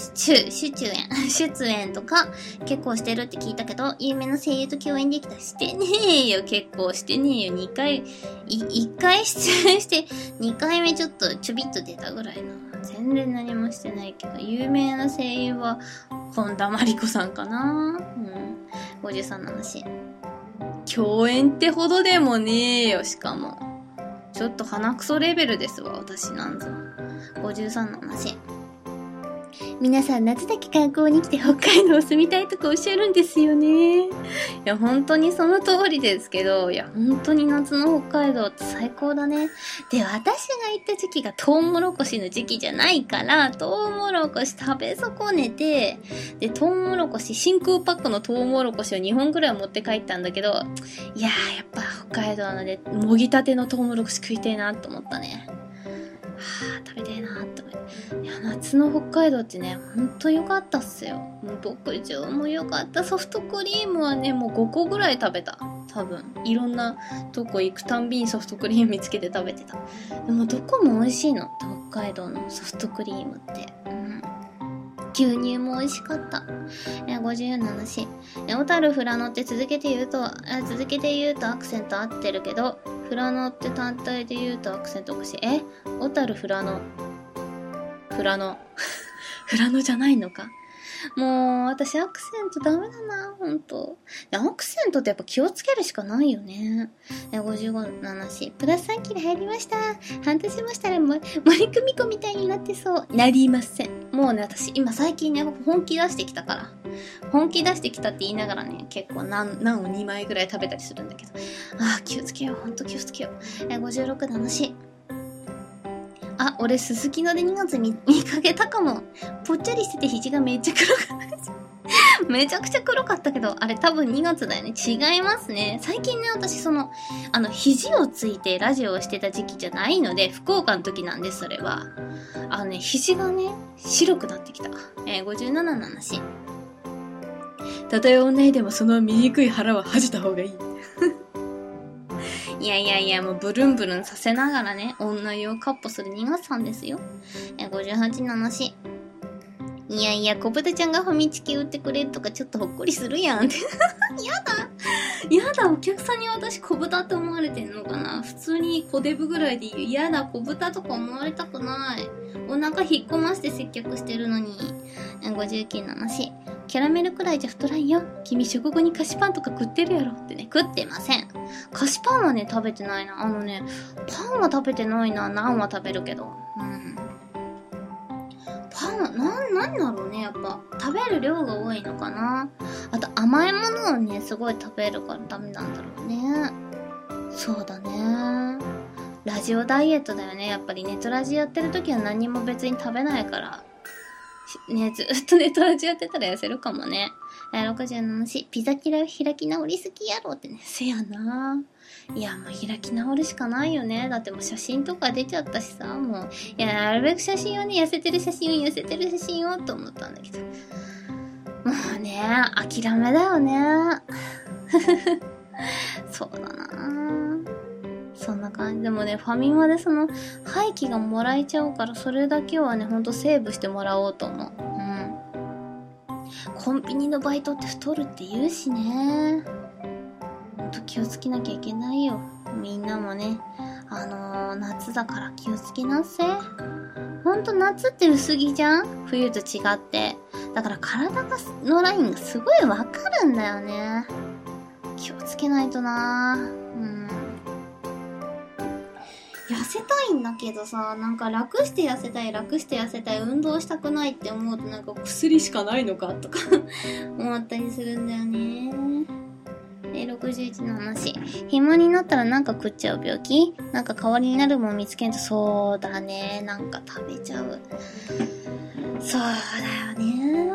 演とか結構してるって聞いたけど、有名な声優と共演できた。してねえよ、結構してねえよ。1回出演して、2回目ちょびっと出たぐらいな。全然何もしてないけど、有名な声優は、本田真理子さんかな。53の話。共演ってほどでもねえよ、しかも。ちょっと鼻くそレベルですわ、私なんぞ。53の話。皆さん夏だけ観光に来て北海道住みたいとかおっしゃるんですよね。いや、本当にその通りですけど、いや、本当に夏の北海道って最高だね。で、私が行った時期がトウモロコシの時期じゃないから、トウモロコシ食べ損ねて、で、トウモロコシ、真空パックのトウモロコシを2本くらい持って帰ったんだけど、いやー、やっぱ北海道ので、もぎたてのトウモロコシ食いたいなと思ったね。食べたいなって思って。いや、夏の北海道ってね、ほんと良かったっすよ。牧場も良かった。ソフトクリームはね、もう5個ぐらい食べた。多分。いろんなとこ行くたんびにソフトクリーム見つけて食べてた。でもどこも美味しいの。北海道のソフトクリームって。牛乳も美味しかった。57し。小樽富良野って続けて言うとアクセント合ってるけど、 富良野って単体で言うとアクセントおかしい。小樽富良野。富良野。富良野じゃないのか。もう、私アクセントダメだな、ほんと。アクセントってやっぱ気をつけるしかないよね。55、7、プラス3キロ入りました。半年もしたら森久美子みたいになってそう。なりません。もうね、私今最近ね、本気出してきたから。本気出してきたって言いながらね、結構ナンを2枚ぐらい食べたりするんだけど。気をつけよう。ほんと気をつけよう。56、7、俺、すすきので2月見かけたかも。ぽっちゃりしてて肘がめっちゃ黒かった。めちゃくちゃ黒かったけど、あれ多分2月だよね。違いますね。最近ね、私肘をついてラジオをしてた時期じゃないので、福岡の時なんです、それは。肘がね、白くなってきた。57、7。たとえ女でもその醜い腹は恥じた方がいい。いや、もうブルンブルンさせながらね、女用カッポする2月さんですよ。58、7。いや、小豚ちゃんがファミチキ売ってくれるとかちょっとほっこりするやんって。やだ、お客さんに私小豚って思われてんのかな。普通に小デブぐらいで言う。やだ、小豚とか思われたくない。お腹引っ込まして接客してるのに。59、7。キャラメルくらいじゃ太らんよ。君食後に菓子パンとか食ってるやろってね。食ってません。菓子パンはね、食べてないな。パンは食べてないな。ナンは食べるけど。パンは、なんだろうね。やっぱ、食べる量が多いのかな。あと、甘いものをね、すごい食べるからダメなんだろうね。そうだね。ラジオダイエットだよね。やっぱりネトラジやってる時は何も別に食べないから。ね、ずっとネトラジやってたら痩せるかもね。67、ピザキラ開き直りすぎやろってね。せやな。いや、もう開き直るしかないよね。だってもう写真とか出ちゃったしさ、もう。いや、なるべく写真をね、痩せてる写真をと思ったんだけど。もうね、諦めだよね。そうだな。そんな感じ。でもね、ファミマで廃棄がもらえちゃうから、それだけはね、ほんとセーブしてもらおうと思う。コンビニのバイトって太るって言うしね。ほんと気をつけなきゃいけないよ。みんなもね、夏だから気をつけなっせ。ほんと夏って薄着じゃん？冬と違って。だから体のラインがすごいわかるんだよね。気をつけないとな。痩せたいんだけどさ、なんか楽して痩せたい、運動したくないって思うとなんか薬しかないのかとか思ったりするんだよね。61の話。暇になったらなんか食っちゃう病気？なんか代わりになるもん見つけんと、そうだね。なんか食べちゃう。そうだよね。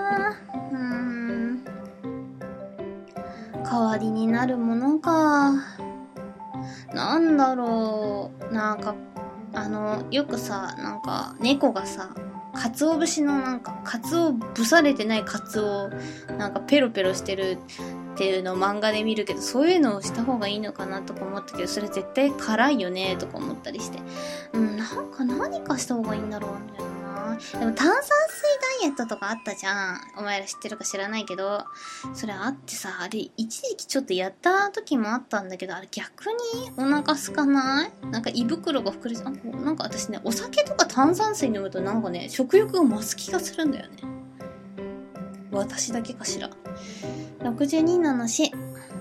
代わりになるものか。なんだろう。なんか、よくさ、なんか、猫がさ、鰹節の鰹ぶされてない鰹を、なんかペロペロしてるっていうのを漫画で見るけど、そういうのをした方がいいのかなとか思ったけど、それ絶対辛いよねとか思ったりして。なんか何かした方がいいんだろうね。でも炭酸水ダイエットとかあったじゃん。お前ら知ってるか知らないけど、それあってさ、あれ一時期ちょっとやった時もあったんだけど、あれ逆にお腹空かない？なんか胃袋が膨れちゃう。なんか私ね、お酒とか炭酸水飲むとなんかね、食欲が増す気がするんだよね。私だけかしら。62の話。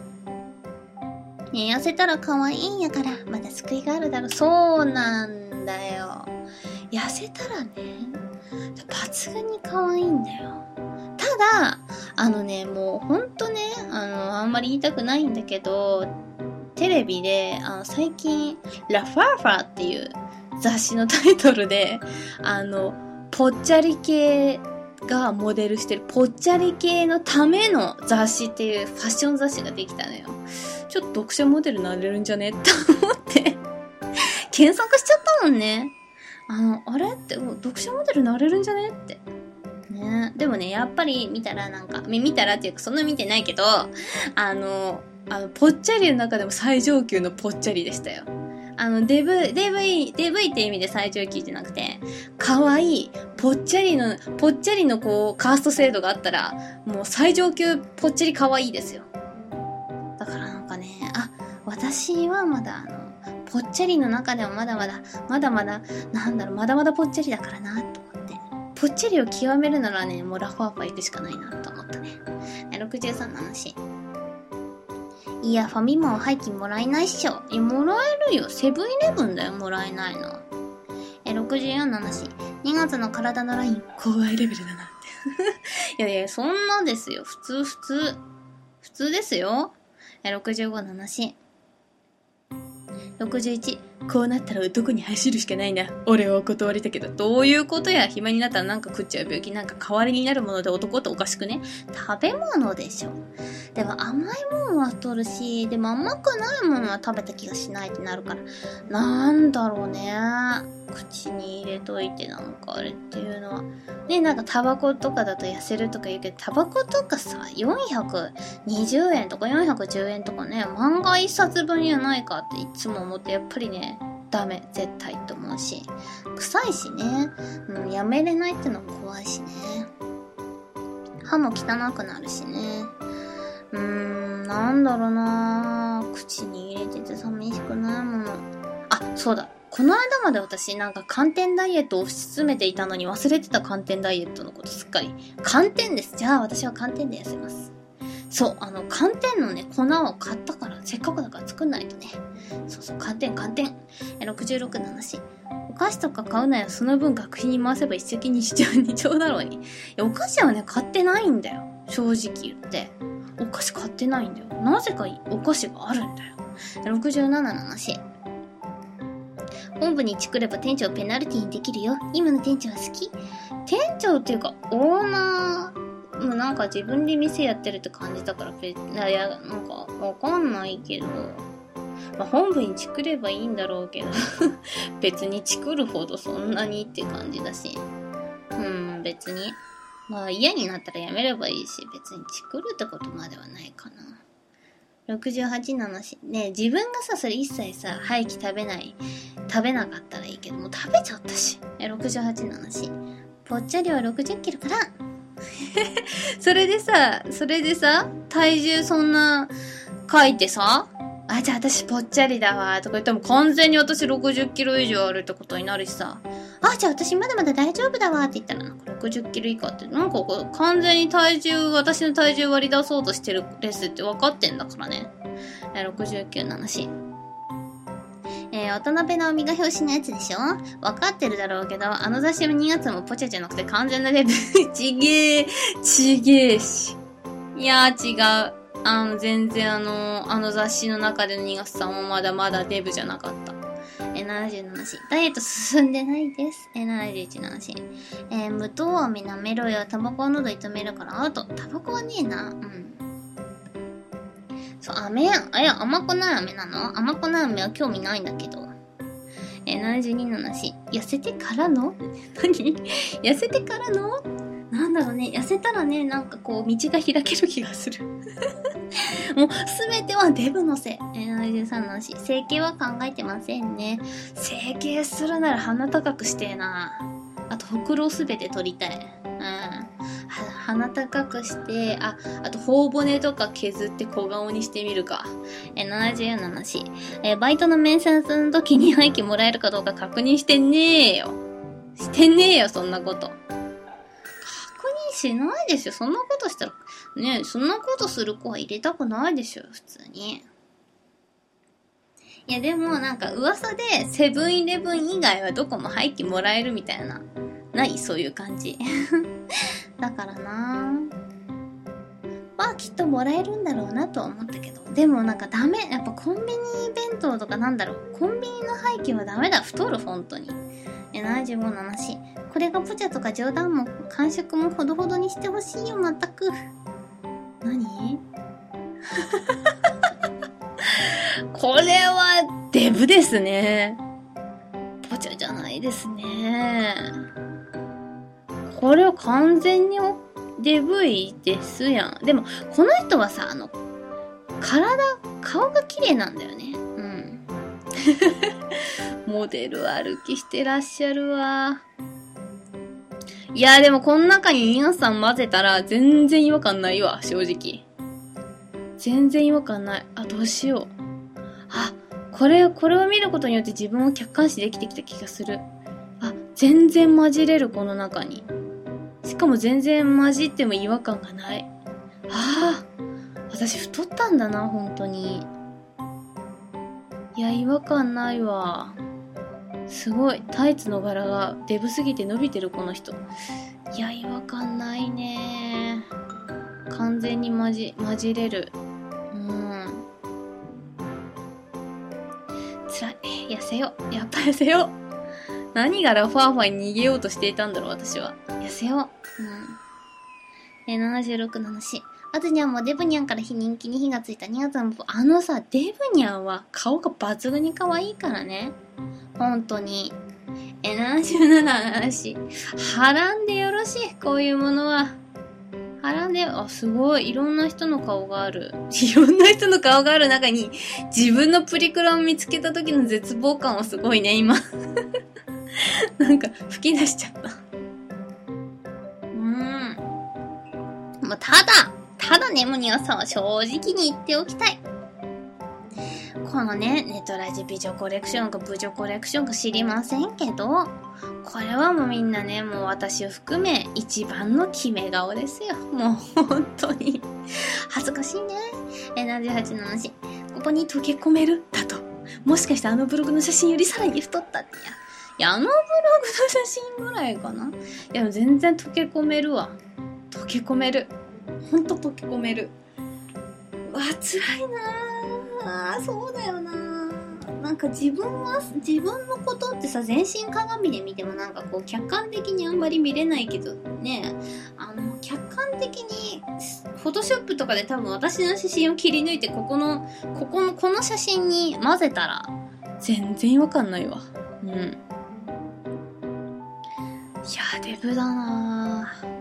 痩せたら可愛いんやから、まだ救いがあるだろ。そうなんだよ。痩せたらね、抜群に可愛いんだよ。ただ、もうほんとね、あんまり言いたくないんだけど、テレビで、最近、ラファーファーっていう雑誌のタイトルで、ぽっちゃり系がモデルしてるぽっちゃり系のための雑誌っていうファッション雑誌ができたのよ。ちょっと読者モデルになれるんじゃねって思って、検索しちゃったもんね。あれってもう読者モデルになれるんじゃねって。ね。でもね、やっぱり見たらっていうかそんな見てないけど、ぽっちゃりの中でも最上級のぽっちゃりでしたよ。DV って意味で最上級じゃなくて、可愛いぽっちゃりのこう、カースト制度があったら、もう最上級ぽっちゃり可愛いですよ。だからなんかね、私はまだぽっちゃりの中でもまだまだぽっちゃりだからな、と思って。ぽっちゃりを極めるならね、もうラファーファ行くしかないな、と思ったね。63の話。いや、ファミマは廃棄もらえないっしょ。もらえるよ。セブンイレブンだよ、もらえないの。64の話。2月の体のライン、郊外レベルだなって。いや、そんなですよ。普通ですよ。65の話。61、こうなったら男に走るしかないな。俺はお断りだけど、どういうことや。暇になったらなんか食っちゃう病気、なんか代わりになるもので男っておかしくね。食べ物でしょ。でも甘いものは太るし、でも甘くないものは食べた気がしないってなるから、なんだろうね。口に入れといてなんかあれっていうのは。ね、なんかタバコとかだと痩せるとか言うけど、タバコとかさ、420円とか410円とかね、漫画一冊分じゃないかっていつも思って、やっぱりね、ダメ、絶対と思うし。臭いしね。やめれないってのも怖いしね。歯も汚くなるしね。なんだろうなぁ。口に入れてて寂しくないもの。あ、そうだ。この間まで私なんか寒天ダイエットを推し進めていたのに忘れてた寒天ダイエットのことすっかり。寒天です。じゃあ私は寒天で痩せます。そう、寒天のね、粉を買ったから、せっかくだから作んないとね。そう、寒天。66の話。お菓子とか買うなよ。その分学費に回せば一石二鳥だろうに。いや、お菓子はね、買ってないんだよ。正直言って。お菓子買ってないんだよ。なぜかお菓子があるんだよ。67の話。本部に作れば店長ペナルティにできるよ。今の店長は好き？店長っていうか、オーナー、もうなんか自分で店やってるって感じだから、なんかわかんないけど、まあ、本部に作ればいいんだろうけど、別に作るほどそんなにって感じだし、別に。まあ嫌になったらやめればいいし、別に作るってことまではないかな。68の話。ね、自分がさ、それ一切さ、廃棄食べなかったらいいけど、もう食べちゃったし。68の話。ぽっちゃりは60キロから。それでさ、体重そんな書いてさ、あ、じゃあ私ぽっちゃりだわ、とか言っても完全に私60キロ以上あるってことになるしさ、あ、じゃあ私まだまだ大丈夫だわって言ったら、なんか60キロ以下って、なんかこう完全に私の体重割り出そうとしてるレスって分かってんだからね。69の話。渡辺直美が表紙のやつでしょ？分かってるだろうけど、あの雑誌も2月もポチャじゃなくて完全なデブ。ちげえし。いやー違う。全然あの雑誌の中での2月さんもまだまだデブじゃなかった。77の話。ダイエット進んでないです。71の話。無糖飴舐めろよ。タバコは喉痛めるからアウト。タバコはねえな。そう、飴やん。甘くない飴なの？甘くない飴は興味ないんだけど。72の話。痩せてからの？何？痩せてからの？なんだろうね。痩せたらね、なんかこう、道が開ける気がする。もう、すべてはデブのせい。73の話。整形は考えてませんね。整形するなら鼻高くしてえな。あと、ほくろすべて取りたい。鼻高くして、あと、頬骨とか削って小顔にしてみるか。74の話。バイトの面接の時に廃棄もらえるかどうか確認してねえよ。そんなこと。しないですよ。そんなことしたら、ね、そんなことする子は入れたくないでしょ、普通に。いや、でもなんか噂でセブンイレブン以外はどこも廃棄もらえるみたいな。ないそういう感じ。だからなまあきっともらえるんだろうなとは思ったけど。でもなんかダメ。やっぱコンビニ弁当とかなんだろう。コンビニの廃棄はダメだ。太る、本当に。75の話。これがポチャとか冗談も感触もほどほどにしてほしいよ、まったく。何？これはデブですね。ポチャじゃないですね。これは完全にデブいですやん。でも、この人はさ、顔が綺麗なんだよね。モデル歩きしてらっしゃるわ。いやでもこの中に皆さん混ぜたら全然違和感ないわ、正直。全然違和感ない。あ、どうしよう。あ、 これを見ることによって自分を客観視できてきた気がする。あ、全然混じれる、この中に。しかも全然混じっても違和感がない。ああ、私太ったんだな、本当に。いや、違和感ないわ。すごい。タイツの柄がデブすぎて伸びてる、この人。いや、違和感ないね。完全に混じれる。辛い。痩せよう。やっぱ痩せよう。何がラファーファに逃げようとしていたんだろう、私は。痩せよう。76の話。あとにゃんもデブニャンから人気に火がついた2月のあのさ、デブニャンは顔が抜群に可愛いからね。本当に。77の話。はらんでよろしい。こういうものは。はらんで、あ、すごい。いろんな人の顔がある。いろんな人の顔がある中に、自分のプリクラを見つけた時の絶望感はすごいね、今。なんか、吹き出しちゃった。もうただね、ムニアさんは正直に言っておきたい。このね、ネトラジ美女コレクションかブ女コレクションか知りませんけど、これはもうみんなね、もう私を含め一番の決め顔ですよ。もう本当に。恥ずかしいね。78の話。ここに溶け込めるだと。もしかしてあのブログの写真よりさらに太ったってや。いや、あのブログの写真ぐらいかな。いや、全然溶け込めるわ。溶け込める。ほんと溶け込める。うわ、辛いなぁ。そうだよなぁ。なんか自分のことってさ、全身鏡で見てもなんかこう客観的にあんまり見れないけどね、客観的にフォトショップとかで多分私の写真を切り抜いてこの写真に混ぜたら全然違和感ないわ。いや、デブだなぁ。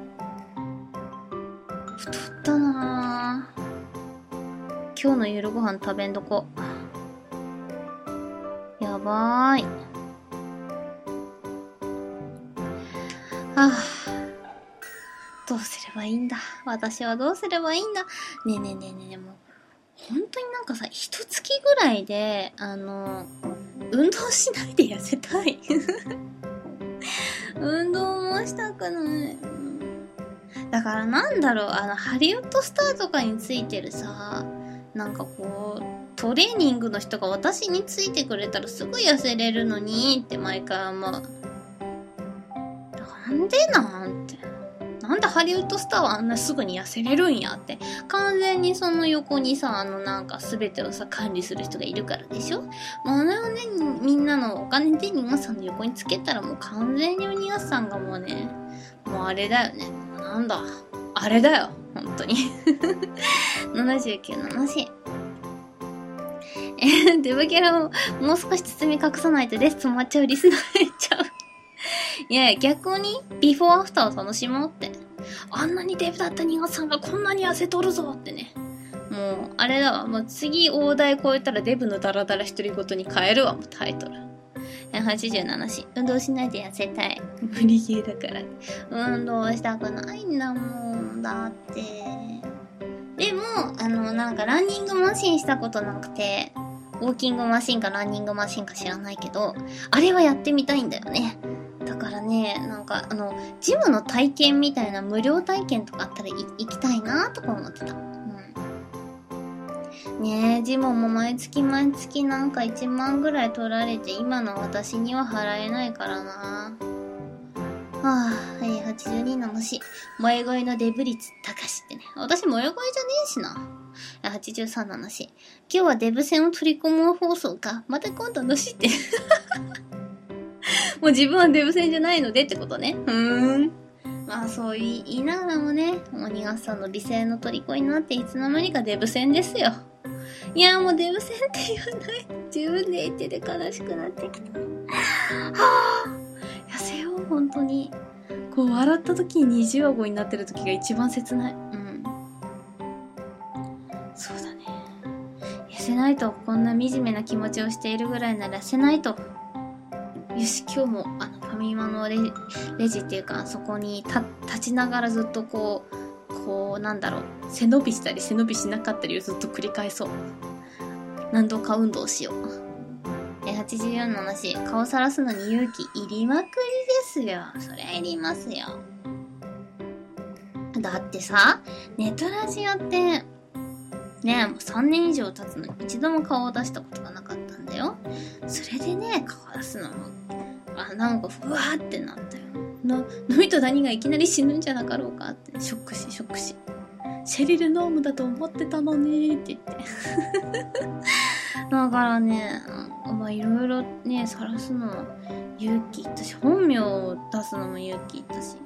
太ったなぁ。今日の夜ご飯食べんどこ。やばーい。どうすればいいんだ。私はどうすればいいんだ。ねえ、もう、本当になんかさ、一月ぐらいで、運動しないで痩せたい。運動もしたくない。だからなんだろう、ハリウッドスターとかについてるさ、なんかこう、トレーニングの人が私についてくれたらすぐ痩せれるのにって毎回思う。なんでなんて。なんでハリウッドスターはあんなすぐに痩せれるんやって。完全にその横にさ、なんか全てをさ、管理する人がいるからでしょ。もうあれをね、みんなのお金でニガさんの横につけたらもう完全にニガさんがもうね、もうあれだよね。なんだ。あれだよ。本当に。79の話。デブキャラをもう少し包み隠さないとレッスン止まっちゃうリスナー減っちゃう。いや、逆にビフォーアフターを楽しもうって。あんなにデブだったニガさんがこんなに痩せとるぞってね。もう、あれだわ。もう次大台超えたらデブのダラダラ独り言に変えるわ、もうタイトル。87し、運動しないで痩せたい。無理ゲーだから。運動したくないんだもん。だって。でも、なんかランニングマシンしたことなくて、ウォーキングマシンかランニングマシンか知らないけど、あれはやってみたいんだよね。だからね、なんかジムの体験みたいな無料体験とかあったら行きたいなとか思ってた。ねえ、ジムも毎月なんか1万ぐらい取られて、今の私には払えないからな。82の虫。萌え声のデブ率高しってね。私萌え声じゃねえしな。83の虫。今日はデブ戦を取り込む放送か。また今度のしって。もう自分はデブ戦じゃないのでってことね。まあそう言いながらもね、もう2月さんの美声の虜になっていつの間にかデブ戦ですよ。いやもうデブ戦って言わない。自分で言ってて悲しくなってきた。痩せよう、本当に。こう笑った時に二重顎になってる時が一番切ない。そうだね。痩せないと、こんな惨めな気持ちをしているぐらいなら痩せないと。よし、今日もファミマのレジっていうか、そこに立ちながらずっとこうなんだろう、背伸びしたり背伸びしなかったりをずっと繰り返そう。何度か運動しよう。 84の話、顔さらすのに勇気いりまくりですよ。そりゃいりますよ。だってさ、ネトラジオって、ね、もう3年以上経つのに一度も顔を出したことがなかったんだよ。それでね、顔出すのも、なんかふわーってなったよ。のみとダニがいきなり死ぬんじゃなかろうかって、ショック死。シェリル・ノームだと思ってたのにって言って。だからね、まあいろいろね、晒すのも勇気いったし、本名を出すのも勇気いったし。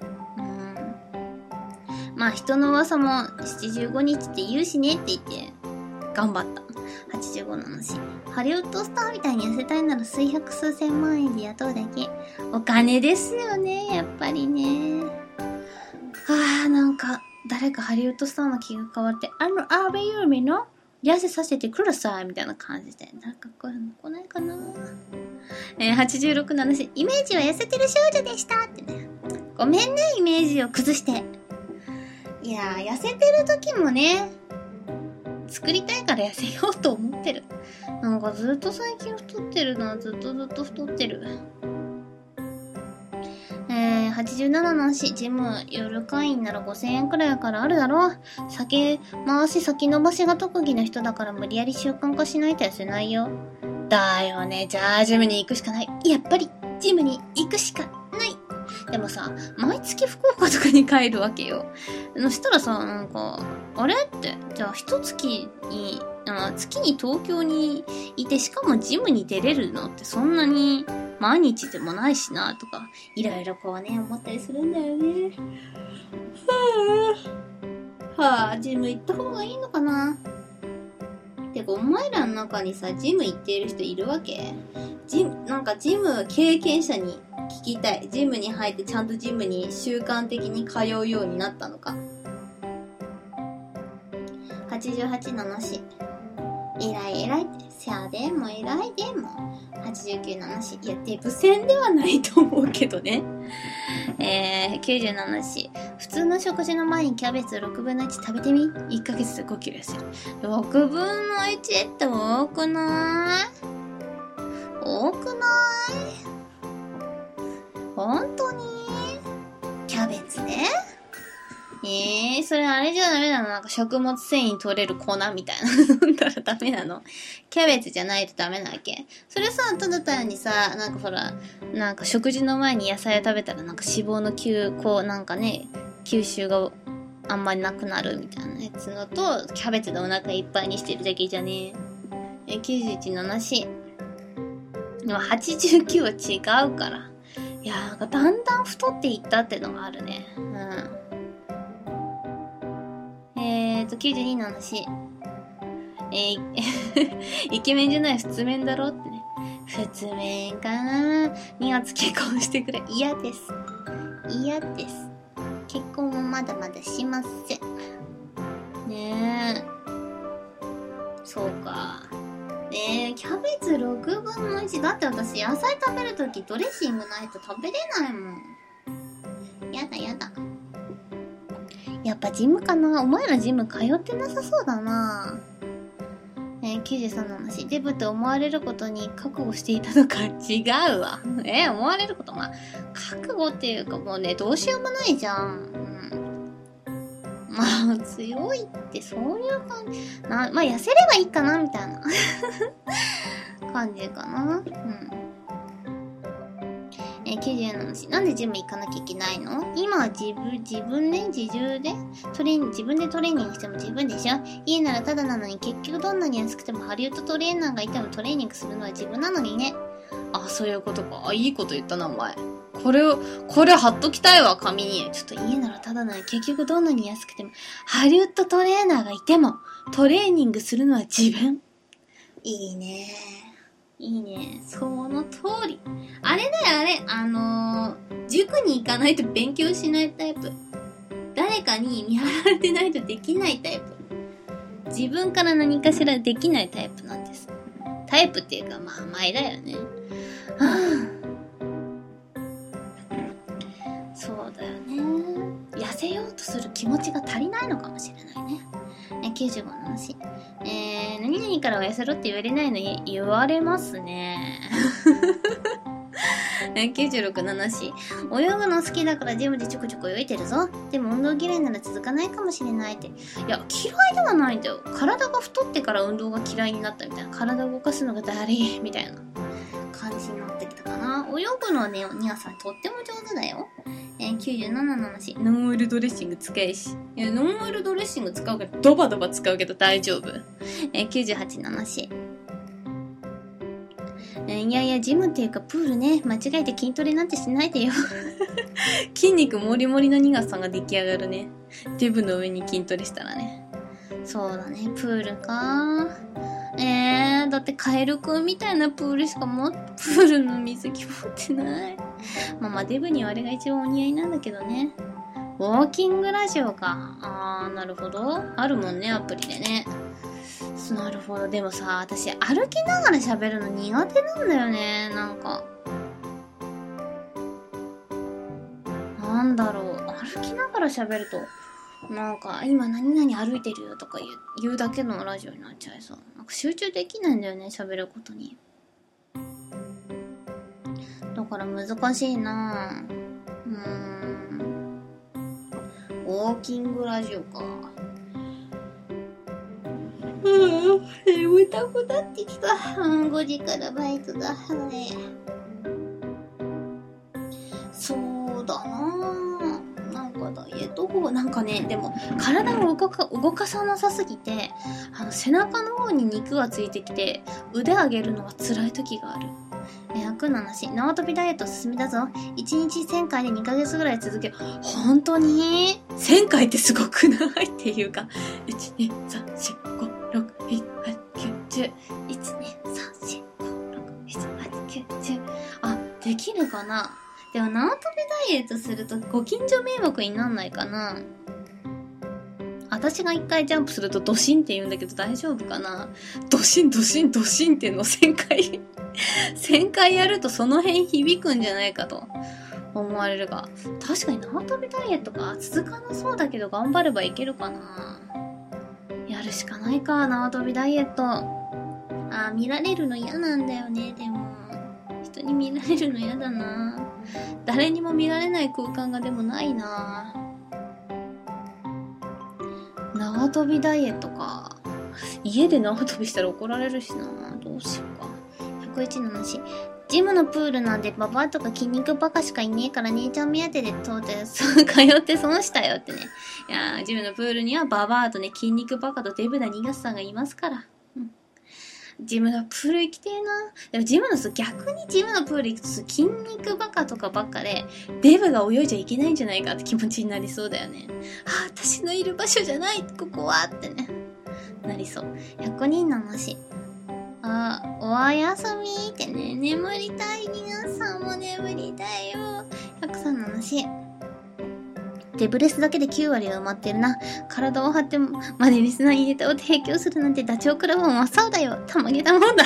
まあ人の噂も75日って言うしねって言って、頑張った。85の話。ハリウッドスターみたいに痩せたいなら数百数千万円で雇うだけ。お金ですよね、やっぱりね。なんか、誰かハリウッドスターの気が変わって、アーベユーミの痩せさせてくださいみたいな感じで、なんかこういうの来ないかな。86の話。イメージは痩せてる少女でしたってね。ごめんね、イメージを崩して。いやー、痩せてる時もね、作りたいから痩せようと思ってる。なんかずっと最近太ってるな。ずっと太ってる。87の話。ジム夜会員なら5000円くらいやからあるだろう。先延ばしが特技の人だから無理やり習慣化しないと痩せないよ。だよね。じゃあジムに行くしかない。やっぱりジムに行くしかない。でもさ、毎月福岡とかに帰るわけよ。そしたらさ、なんか、あれって、じゃあ月に東京にいて、しかもジムに出れるのってそんなに毎日でもないしな、とか、いろいろこうね、思ったりするんだよね。ジム行った方がいいのかな。てか、お前らの中にさ、ジム行っている人いるわけ？なんかジム経験者に聞きたい。ジムに入ってちゃんとジムに習慣的に通うようになったのか。88の話。偉いって。せやでも偉いでも。89の話。いや、デブ戦ではないと思うけどね。97の話。普通の食事の前にキャベツ6分の1食べてみ ?1 ヶ月で5キロですよ。6分の1って多くない？多くない？本当に？キャベツね。それあれじゃダメなの？なんか食物繊維取れる粉みたいな飲んだらダメなの？キャベツじゃないとダメなわけ？それさ、ただ単にさ、なんかほら、なんか食事の前に野菜を食べたらなんか脂肪のなんかね、吸収があんまりなくなるみたいなやつのと、キャベツでお腹いっぱいにしてるだけじゃねえ。91の話。でも89は違うから。いやー、なんかだんだん太っていったってのがあるね。92の話。イケメンじゃない普通面だろってね。普通面かな。2月結婚してくれ。嫌です。結婚もまだまだしません。ねえ。そうか。キャベツ6分の1。だって私野菜食べるときドレッシングないと食べれないもん。やだ。やっぱジムかな。お前らジム通ってなさそうだな。93の話。デブと思われることに覚悟していたのか。違うわ。思われること、まあ、覚悟っていうかもうね、どうしようもないじゃん。まあ、強いってそういう感じ。まあ、痩せればいいかなみたいな感じかな。94の話。なんでジム行かなきゃいけないの？今は自分で自分でトレーニングしても十分でしょ？家ならただなのに結局どんなに安くてもハリウッドトレーナーがいてもトレーニングするのは自分なのにね。あ、そういうことか。いいこと言ったな、お前。これ貼っときたいわ、紙に。ちょっと家ならただなのに結局どんなに安くてもハリウッドトレーナーがいてもトレーニングするのは自分。いいね。その通り。あれだよ、塾に行かないと勉強しないタイプ。誰かに見張られてないとできないタイプ。自分から何かしらできないタイプなんです。タイプっていうか、まあ、前だよね。そうだよね。痩せようとする気持ちが足りないのかもしれないね。95の話。何何々からは痩せろって言われないのに言われますね。96、7し。泳ぐの好きだからジムでちょこちょこ泳いでるぞ。でも運動嫌いなら続かないかもしれないって。いや、嫌いではないんだよ。体が太ってから運動が嫌いになったみたいな。体を動かすのがだりーみたいな感じになってきたかな。泳ぐのね、おにゃさんとっても上手だよ。97、7し。ノンオイルドレッシング使いし。ノンオイルドレッシング使うけど、ドバドバ使うけど大丈夫。98、7し。いやいや、ジムっていうかプールね、間違えて筋トレなんてしないでよ。筋肉もりもりのニガさんが出来上がるね。デブの上に筋トレしたらね。そうだね、プールか。だってカエルくんみたいなプールしかプールの水着持ってない。まあデブにはあれが一番お似合いなんだけどね。ウォーキングラジオか。なるほど。あるもんね、アプリでね。なるほど。でもさ、私歩きながら喋るの苦手なんだよね。なんだろう。歩きながら喋ると、今何々歩いてるよとか言うだけのラジオになっちゃいそう。集中できないんだよね、喋ることに。だから難しいなウォーキングラジオか。眠たくなってきた。5時からバイトだ。そうだなダイエット法でも体を動かさなさすぎて背中の方に肉がついてきて腕上げるのが辛い時がある。107し。縄跳びダイエット進めたぞ。1日1000回で2ヶ月ぐらい続ける。本当に ?1000 回ってすごくないっていうか、1、2、3、4、5、6、7、8、9、10。1、2、3、4、5、6、7、8、9、10。できるかな。でも縄跳びダイエットするとご近所迷惑になんないかな。私が1回ジャンプするとドシンって言うんだけど大丈夫かな。ドシンドシンドシンっていうのを1000回1000回やるとその辺響くんじゃないかと思われるが、確かに縄跳びダイエットが続かなそうだけど頑張ればいけるかな。やるしかないか、縄跳びダイエット。見られるの嫌なんだよね。でも人に見られるの嫌だな。誰にも見られない空間がでもないな。縄跳びダイエットか。家で縄跳びしたら怒られるしな。どうしようか。101の話。ジムのプールなんでババアとか筋肉バカしかいねえから姉ちゃん目当てで通って損したよってね。いやー、ジムのプールにはババアとね、筋肉バカとデブなニガスさんがいますから。ジムのプール行きてえな。でも逆にジムのプール行くと筋肉バカとかばっかで、デブが泳いじゃいけないんじゃないかって気持ちになりそうだよね。私のいる場所じゃない、ここはってね。なりそう。100人の話。おやすみーってね。眠りたい。皆さんも眠りたいよ。103の話。デブレスだけで9割は埋まってるな。体を張ってまでリスナーにネタを提供するなんてダチョウ倶楽部も真っ青だよ。たまげたもんだ。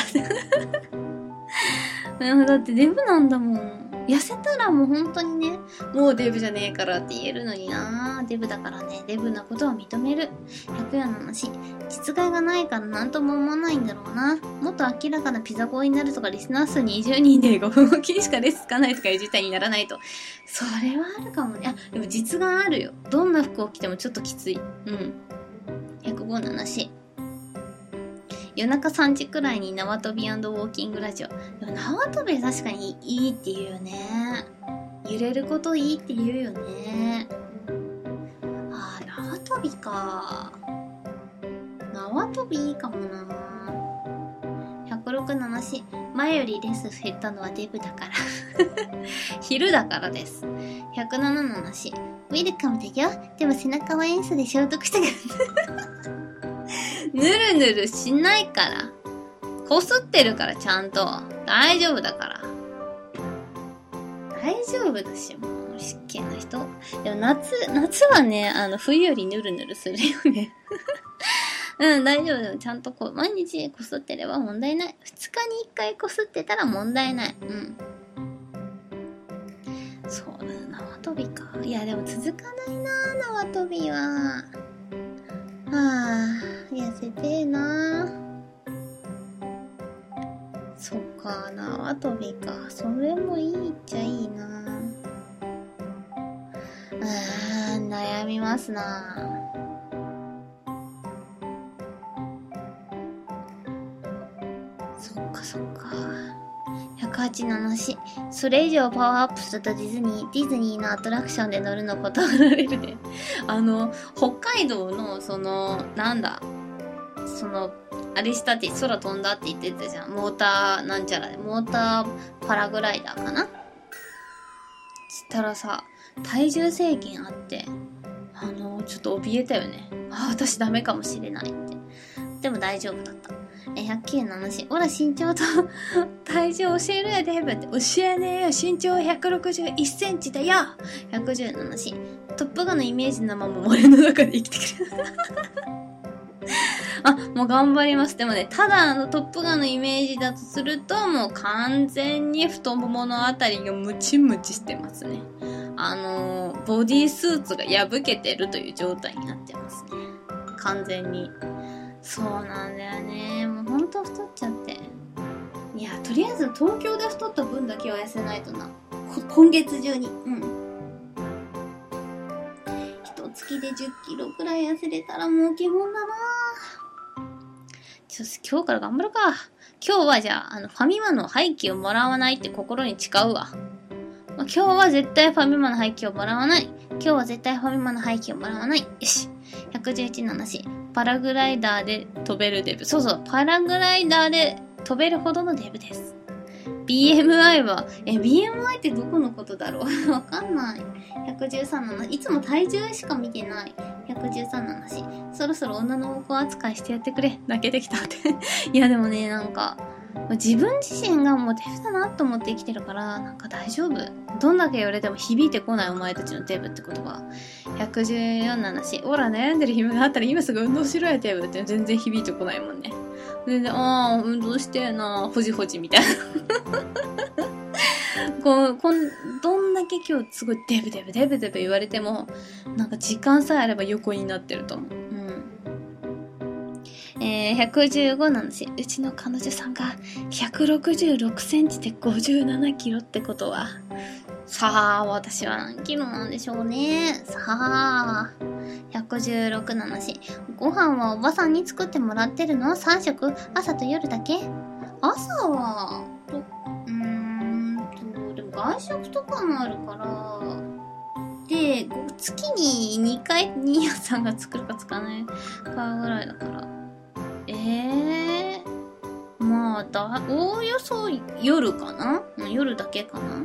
だってデブなんだもん。痩せたらもう本当にね、もうデブじゃねえからって言えるのにな。デブだからね、デブなことは認める。104の話。実害がないから何とも思わないんだろうな。もっと明らかなピザ声になるとか、リスナー数20人で5分おきにしかレスつかないとかいう事態にならないと。それはあるかもね。でも実害あるよ。どんな服を着てもちょっときつい。105の話。夜中3時くらいに縄跳び&ウォーキングラジオ。でも縄跳び確かにいいって言うよね。揺れることいいって言うよね。縄跳びか。縄跳びいいかもな。106の話。前よりレス減ったのはデブだから。昼だからです。107の話。ウィルカムだよ。でも背中は塩素で消毒してくる。ぬるぬるしないから。こすってるからちゃんと。大丈夫だから。大丈夫だし、もう湿気な人。でも夏はね、冬よりぬるぬるするよね。大丈夫。ちゃんと毎日こすってれば問題ない。2日に1回こすってたら問題ない。そうだ、縄跳びか。いや、でも続かないな、縄跳びは。痩せてえな。 か、縄跳びか。それもいいっちゃいいな。悩みますな。そっかそっか。187C。それ以上パワーアップするとディズニーのアトラクションで乗るの断られるで。北海道の、あれしたって空飛んだって言ってたじゃん。モーターなんちゃらで。モーターパラグライダーかな？したらさ、体重制限あって、ちょっと怯えたよね。私ダメかもしれないって。でも大丈夫だった。197C。ほら、身長と体重教えるやで、って。教えねえよ。身長161センチだよ。117C。トップガンのイメージのまま森の中で生きてくる。もう頑張ります。でもね、ただトップガンのイメージだとすると、もう完全に太もものあたりがムチムチしてますね。ボディースーツが破けてるという状態になってますね。完全に。そうなんだよね。もうほんと太っちゃって。いや、とりあえず東京で太った分だけは痩せないとな。今月中に。一月で10キロくらい痩せれたらもう基本だな。今日から頑張るか。今日はじゃあ、ファミマの廃棄をもらわないって心に誓うわ。今日は絶対ファミマの廃棄をもらわない。今日は絶対ファミマの廃棄をもらわない。よし。111.7C。パラグライダーで飛べるデブ。そうそう。パラグライダーで飛べるほどのデブです。BMI は、BMI ってどこのことだろうわかんない。113.7。いつも体重しか見てない。113.7。そろそろ女の子扱いしてやってくれ。泣けてきたって。いやでもね、自分自身がもうデブだなと思って生きてるから、大丈夫。どんだけ言われても響いてこないお前たちのデブって言葉。114.7。ほら、悩んでる暇があったら今すぐ運動しろやデブって全然響いてこないもんね。全然、運動してえな、ほじほじみたいな。どんだけ今日すごいデブ言われても、時間さえあれば横になってると思う。115なんですよ。うちの彼女さんが166センチで57キロってことは。さあ、私は何キロなんでしょうね。さあ、116なんし。ご飯はおばさんに作ってもらってるの ?3 食？朝と夜だけ？朝は、でも外食とかもあるから、で、月に2回、ニーヤさんが作るか作らないかぐらいだから。まあ、おおよそ夜かな？夜だけかな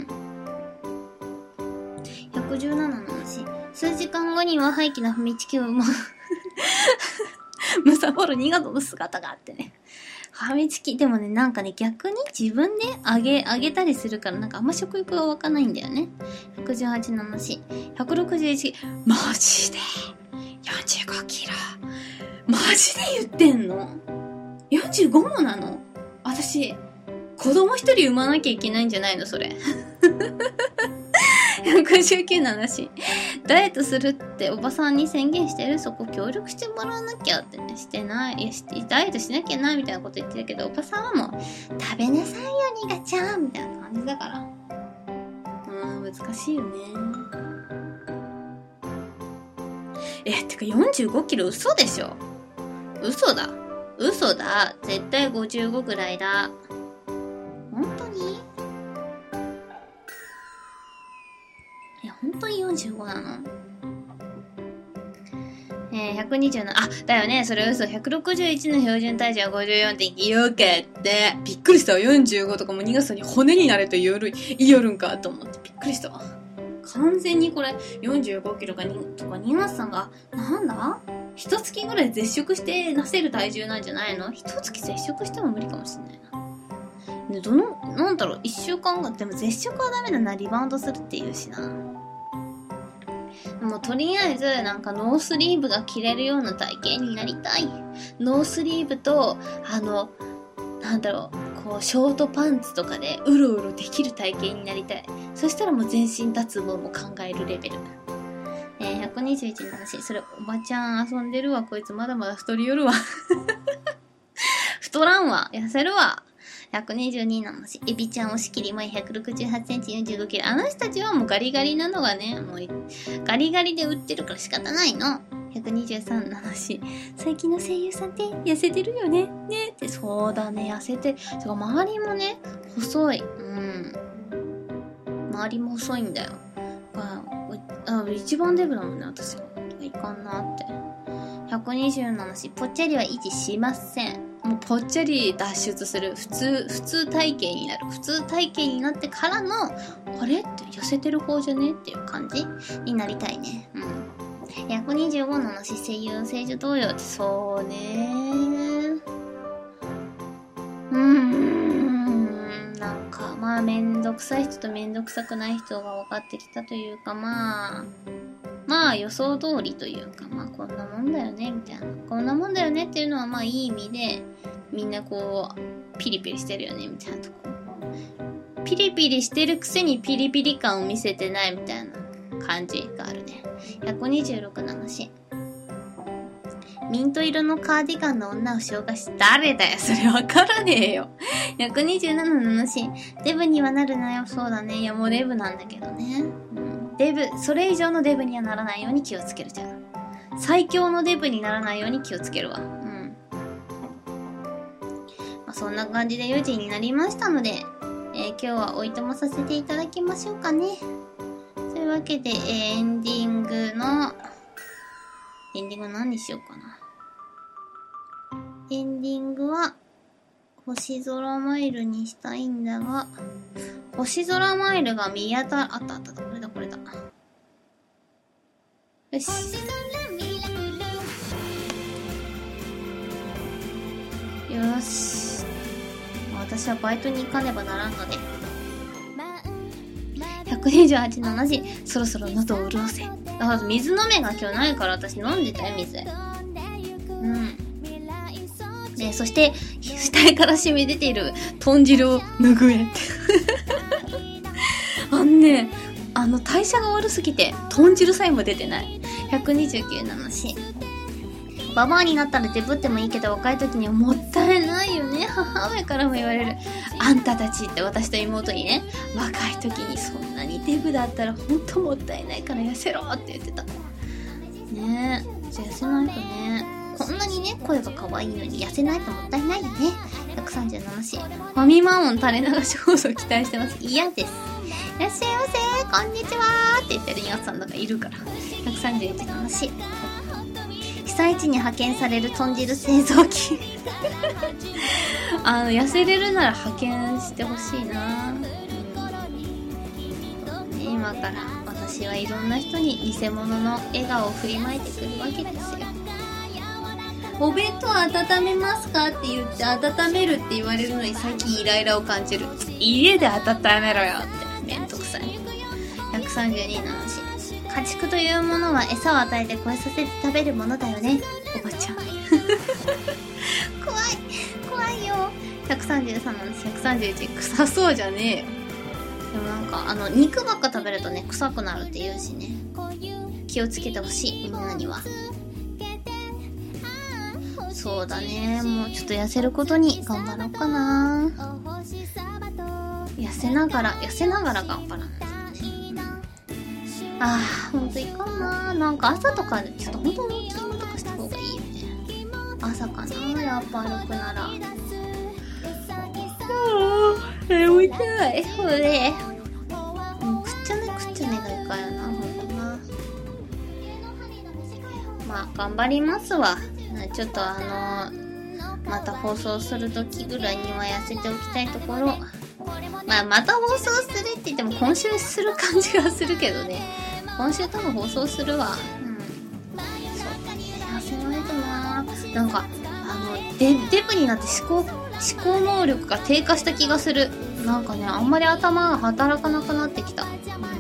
117の話。数時間後には廃棄な踏み地球をむさぼる2月の姿があってね。フみチキ、でもね、逆に自分であげたりするから、あんま食欲が湧かないんだよね。118の話。161、マジで45キロ。マジで言ってんの ?45 もなの？私、子供一人産まなきゃいけないんじゃないのそれ。119の話。ダイエットするっておばさんに宣言してる？そこ協力してもらわなきゃってね。してない。いや、ダイエットしなきゃな、みたいなこと言ってるけど、おばさんはもう、食べなさいよ、ニガちゃんみたいな感じだから。難しいよね。てか45キロ嘘でしょ？嘘だ。絶対55ぐらいだ。本当に？本当に45なの？127、だよね、それ嘘。161の標準体重は 54.1。よかった。びっくりしたわ。45とかも2月に骨になれと言いよるんかと思ってびっくりしたわ。完全にこれ、45キロかとか2月さんが、一月ぐらい絶食してなせる体重なんじゃないの？一月絶食しても無理かもしんないな。1週間後、でも絶食はダメだな、リバウンドするって言うしな。もうとりあえずノースリーブが着れるような体型になりたい。ノースリーブとショートパンツとかでうろうろできる体型になりたい。そしたらもう全身脱毛も考えるレベル。121の話。それおばちゃん遊んでるわ。こいつまだまだ太りよるわ。太らんわ。痩せるわ。 122なのし、エビちゃん押し切り前168センチ45キロ。あの人たちはもうガリガリなのがね、もうガリガリで売ってるから仕方ないの。123なのし、最近の声優さんって痩せてるよね。ねって、そうだね、痩せて、そう、周りもね、細い。周りも細いんだよ。一番デブだもんね、私が。いかんなって。127し、ぽっちゃりは維持しません。もうぽっちゃり脱出する。普通体型になる。普通体型になってからの、あれって痩せてる方じゃねっていう感じになりたいね。125のし、声優聖女同様って、そうねなんか、まあ、めんどくさい人とめんどくさくない人が分かってきたというか、まあ予想通りというか、まあこんなもんだよね、みたいな。こんなもんだよねっていうのはまあいい意味で、みんなこう、ピリピリしてるよね、みたいなとこ。ピリピリしてるくせにピリピリ感を見せてないみたいな感じがあるね。126なのし。ミント色のカーディガンの女を紹介し、誰だよ、それわからねえよ。127なのし。デブにはなるなよ、そうだね。いや、もうデブなんだけどね。それ以上のデブにはならないように気をつけるじゃん。最強のデブにならないように気をつけるわ。そんな感じで4時になりましたので、今日はおいとまさせていただきましょうかね。というわけで、エンディング何にしようかな。エンディングは、星空マイルにしたいんだが、星空マイルが見当た、あった、これだ。よし。よし。私はバイトに行かねばならんので。128の7時、そろそろ喉を潤せ。水飲めが今日ないから私飲んでたよ、水。で、そして、額から染み出ている豚汁を拭えって。代謝が悪すぎて、豚汁さえも出てない。129なのし。ババアになったらデブってもいいけど、若い時にはもったいないよね。母親からも言われる。あんたたちって私と妹にね、若い時にそんなにデブだったらほんともったいないから痩せろって言ってた。ねえ、じゃあ痩せないとね。こんなにね、声が可愛いのに痩せないともったいないよね。137し。ファミマ音垂れ流し放送期待してます。嫌です。いらっしゃいませ、こんにちはって言ってるニャさんとかいるから。131のし。被災地に派遣される豚汁製造機。痩せれるなら派遣してほしいな。今から私はいろんな人に偽物の笑顔を振りまいてくるわけですよ。お弁当温めますかって言って温めるって言われるのに最近イライラを感じる。家で温めろよってめんどくさい。132なのし。家畜というものは餌を与えて超えさせて食べるものだよね、おばちゃん。怖いよ。133なのし。131臭そうじゃねえよ。でもなんか肉ばっか食べるとね臭くなるって言うしね、気をつけてほしい、みんなには。そうだね、もうちょっと痩せることに頑張ろうかな。痩せながら頑張らないとね。ほんといかんな。なんか朝とかちょっとほんとウォーキングとかした方がいいよね。朝かな、やっぱ歩くなら。眠たい。ほれ。くっちゃねがいかんよな、ほんとな。まあ、頑張りますわ。ちょっとまた放送するときぐらいには痩せておきたいところ。また放送するって言っても今週する感じがするけどね。今週多分放送するわ。そうだね。痩せないとな。なんか、デブになって思考能力が低下した気がする。なんかね、あんまり頭が働かなくなってきた。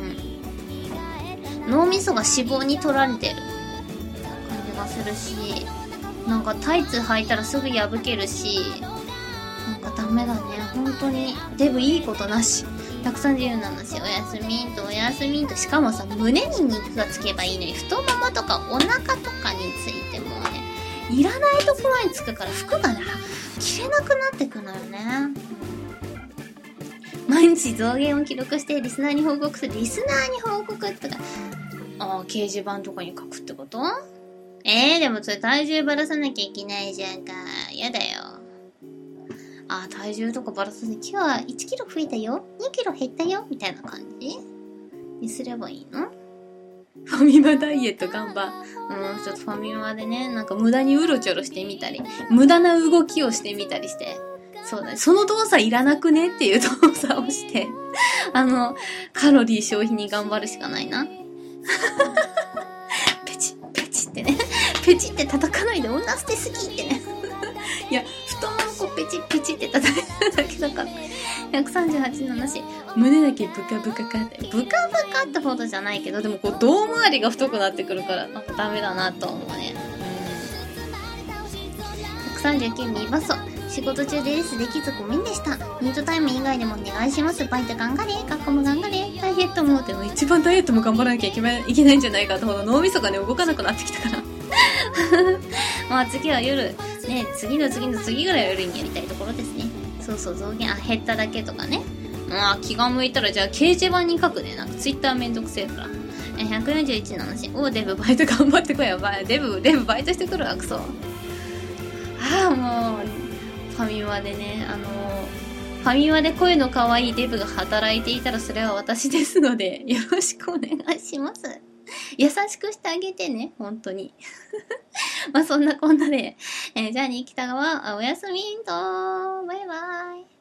脳みそが脂肪に取られてる感じがするし、なんかタイツ履いたらすぐ破けるし、なんかダメだね。本当にデブいいことなし。137し、おやすみんとおやすみんと。しかもさ、胸に肉がつけばいいのに、太ももとかお腹とかについてもね、いらないところにつくから服がね、着れなくなってくのよね。 毎日増減を記録してリスナーに報告する。リスナーに報告とか。掲示板とかに書くってこと？でもそれ体重ばらさなきゃいけないじゃんか。やだよ。体重とかばらさずに、今日は1キロ増えたよ ?2 キロ減ったよみたいな感じにすればいいの？ファミマダイエット頑張。ちょっとファミマでね、なんか無駄にうろちょろしてみたり、無駄な動きをしてみたりして、そうだね、その動作いらなくねっていう動作をして、カロリー消費に頑張るしかないな。ペチ、ペチってね。ペチって叩かないで女捨てすぎってね。いや、太ももこペチペチって叩いてるだけだから。138の話。胸だけブカブカかって。ブカブカってほどじゃないけど、でもこう、胴回りが太くなってくるから、なんかダメだなと思うね。139ミバソ。仕事中でレースできずごめんでした。ミートタイム以外でもお願いします。バイト頑張れ。学校も頑張れ。ダイエットも。でも一番ダイエットも頑張らなきゃいけないんじゃないかとほど脳みそがね、動かなくなってきたから。まあ次は夜、ね、次の次の次ぐらいは夜にやりたいところですね。そうそう、増減、減っただけとかね。気が向いたらじゃあ掲示板に書くね。なんかツイッターめんどくせえから。141の話。デブバイト頑張ってこいよ。デブバイトしてくるわ、クソ。もう、ファミマでね、ファミマで声の可愛いデブが働いていたらそれは私ですので、よろしくお願いします。優しくしてあげてね、本当に。まあそんなこんなで、じゃあね、北川、おやすみんと、バイバイ。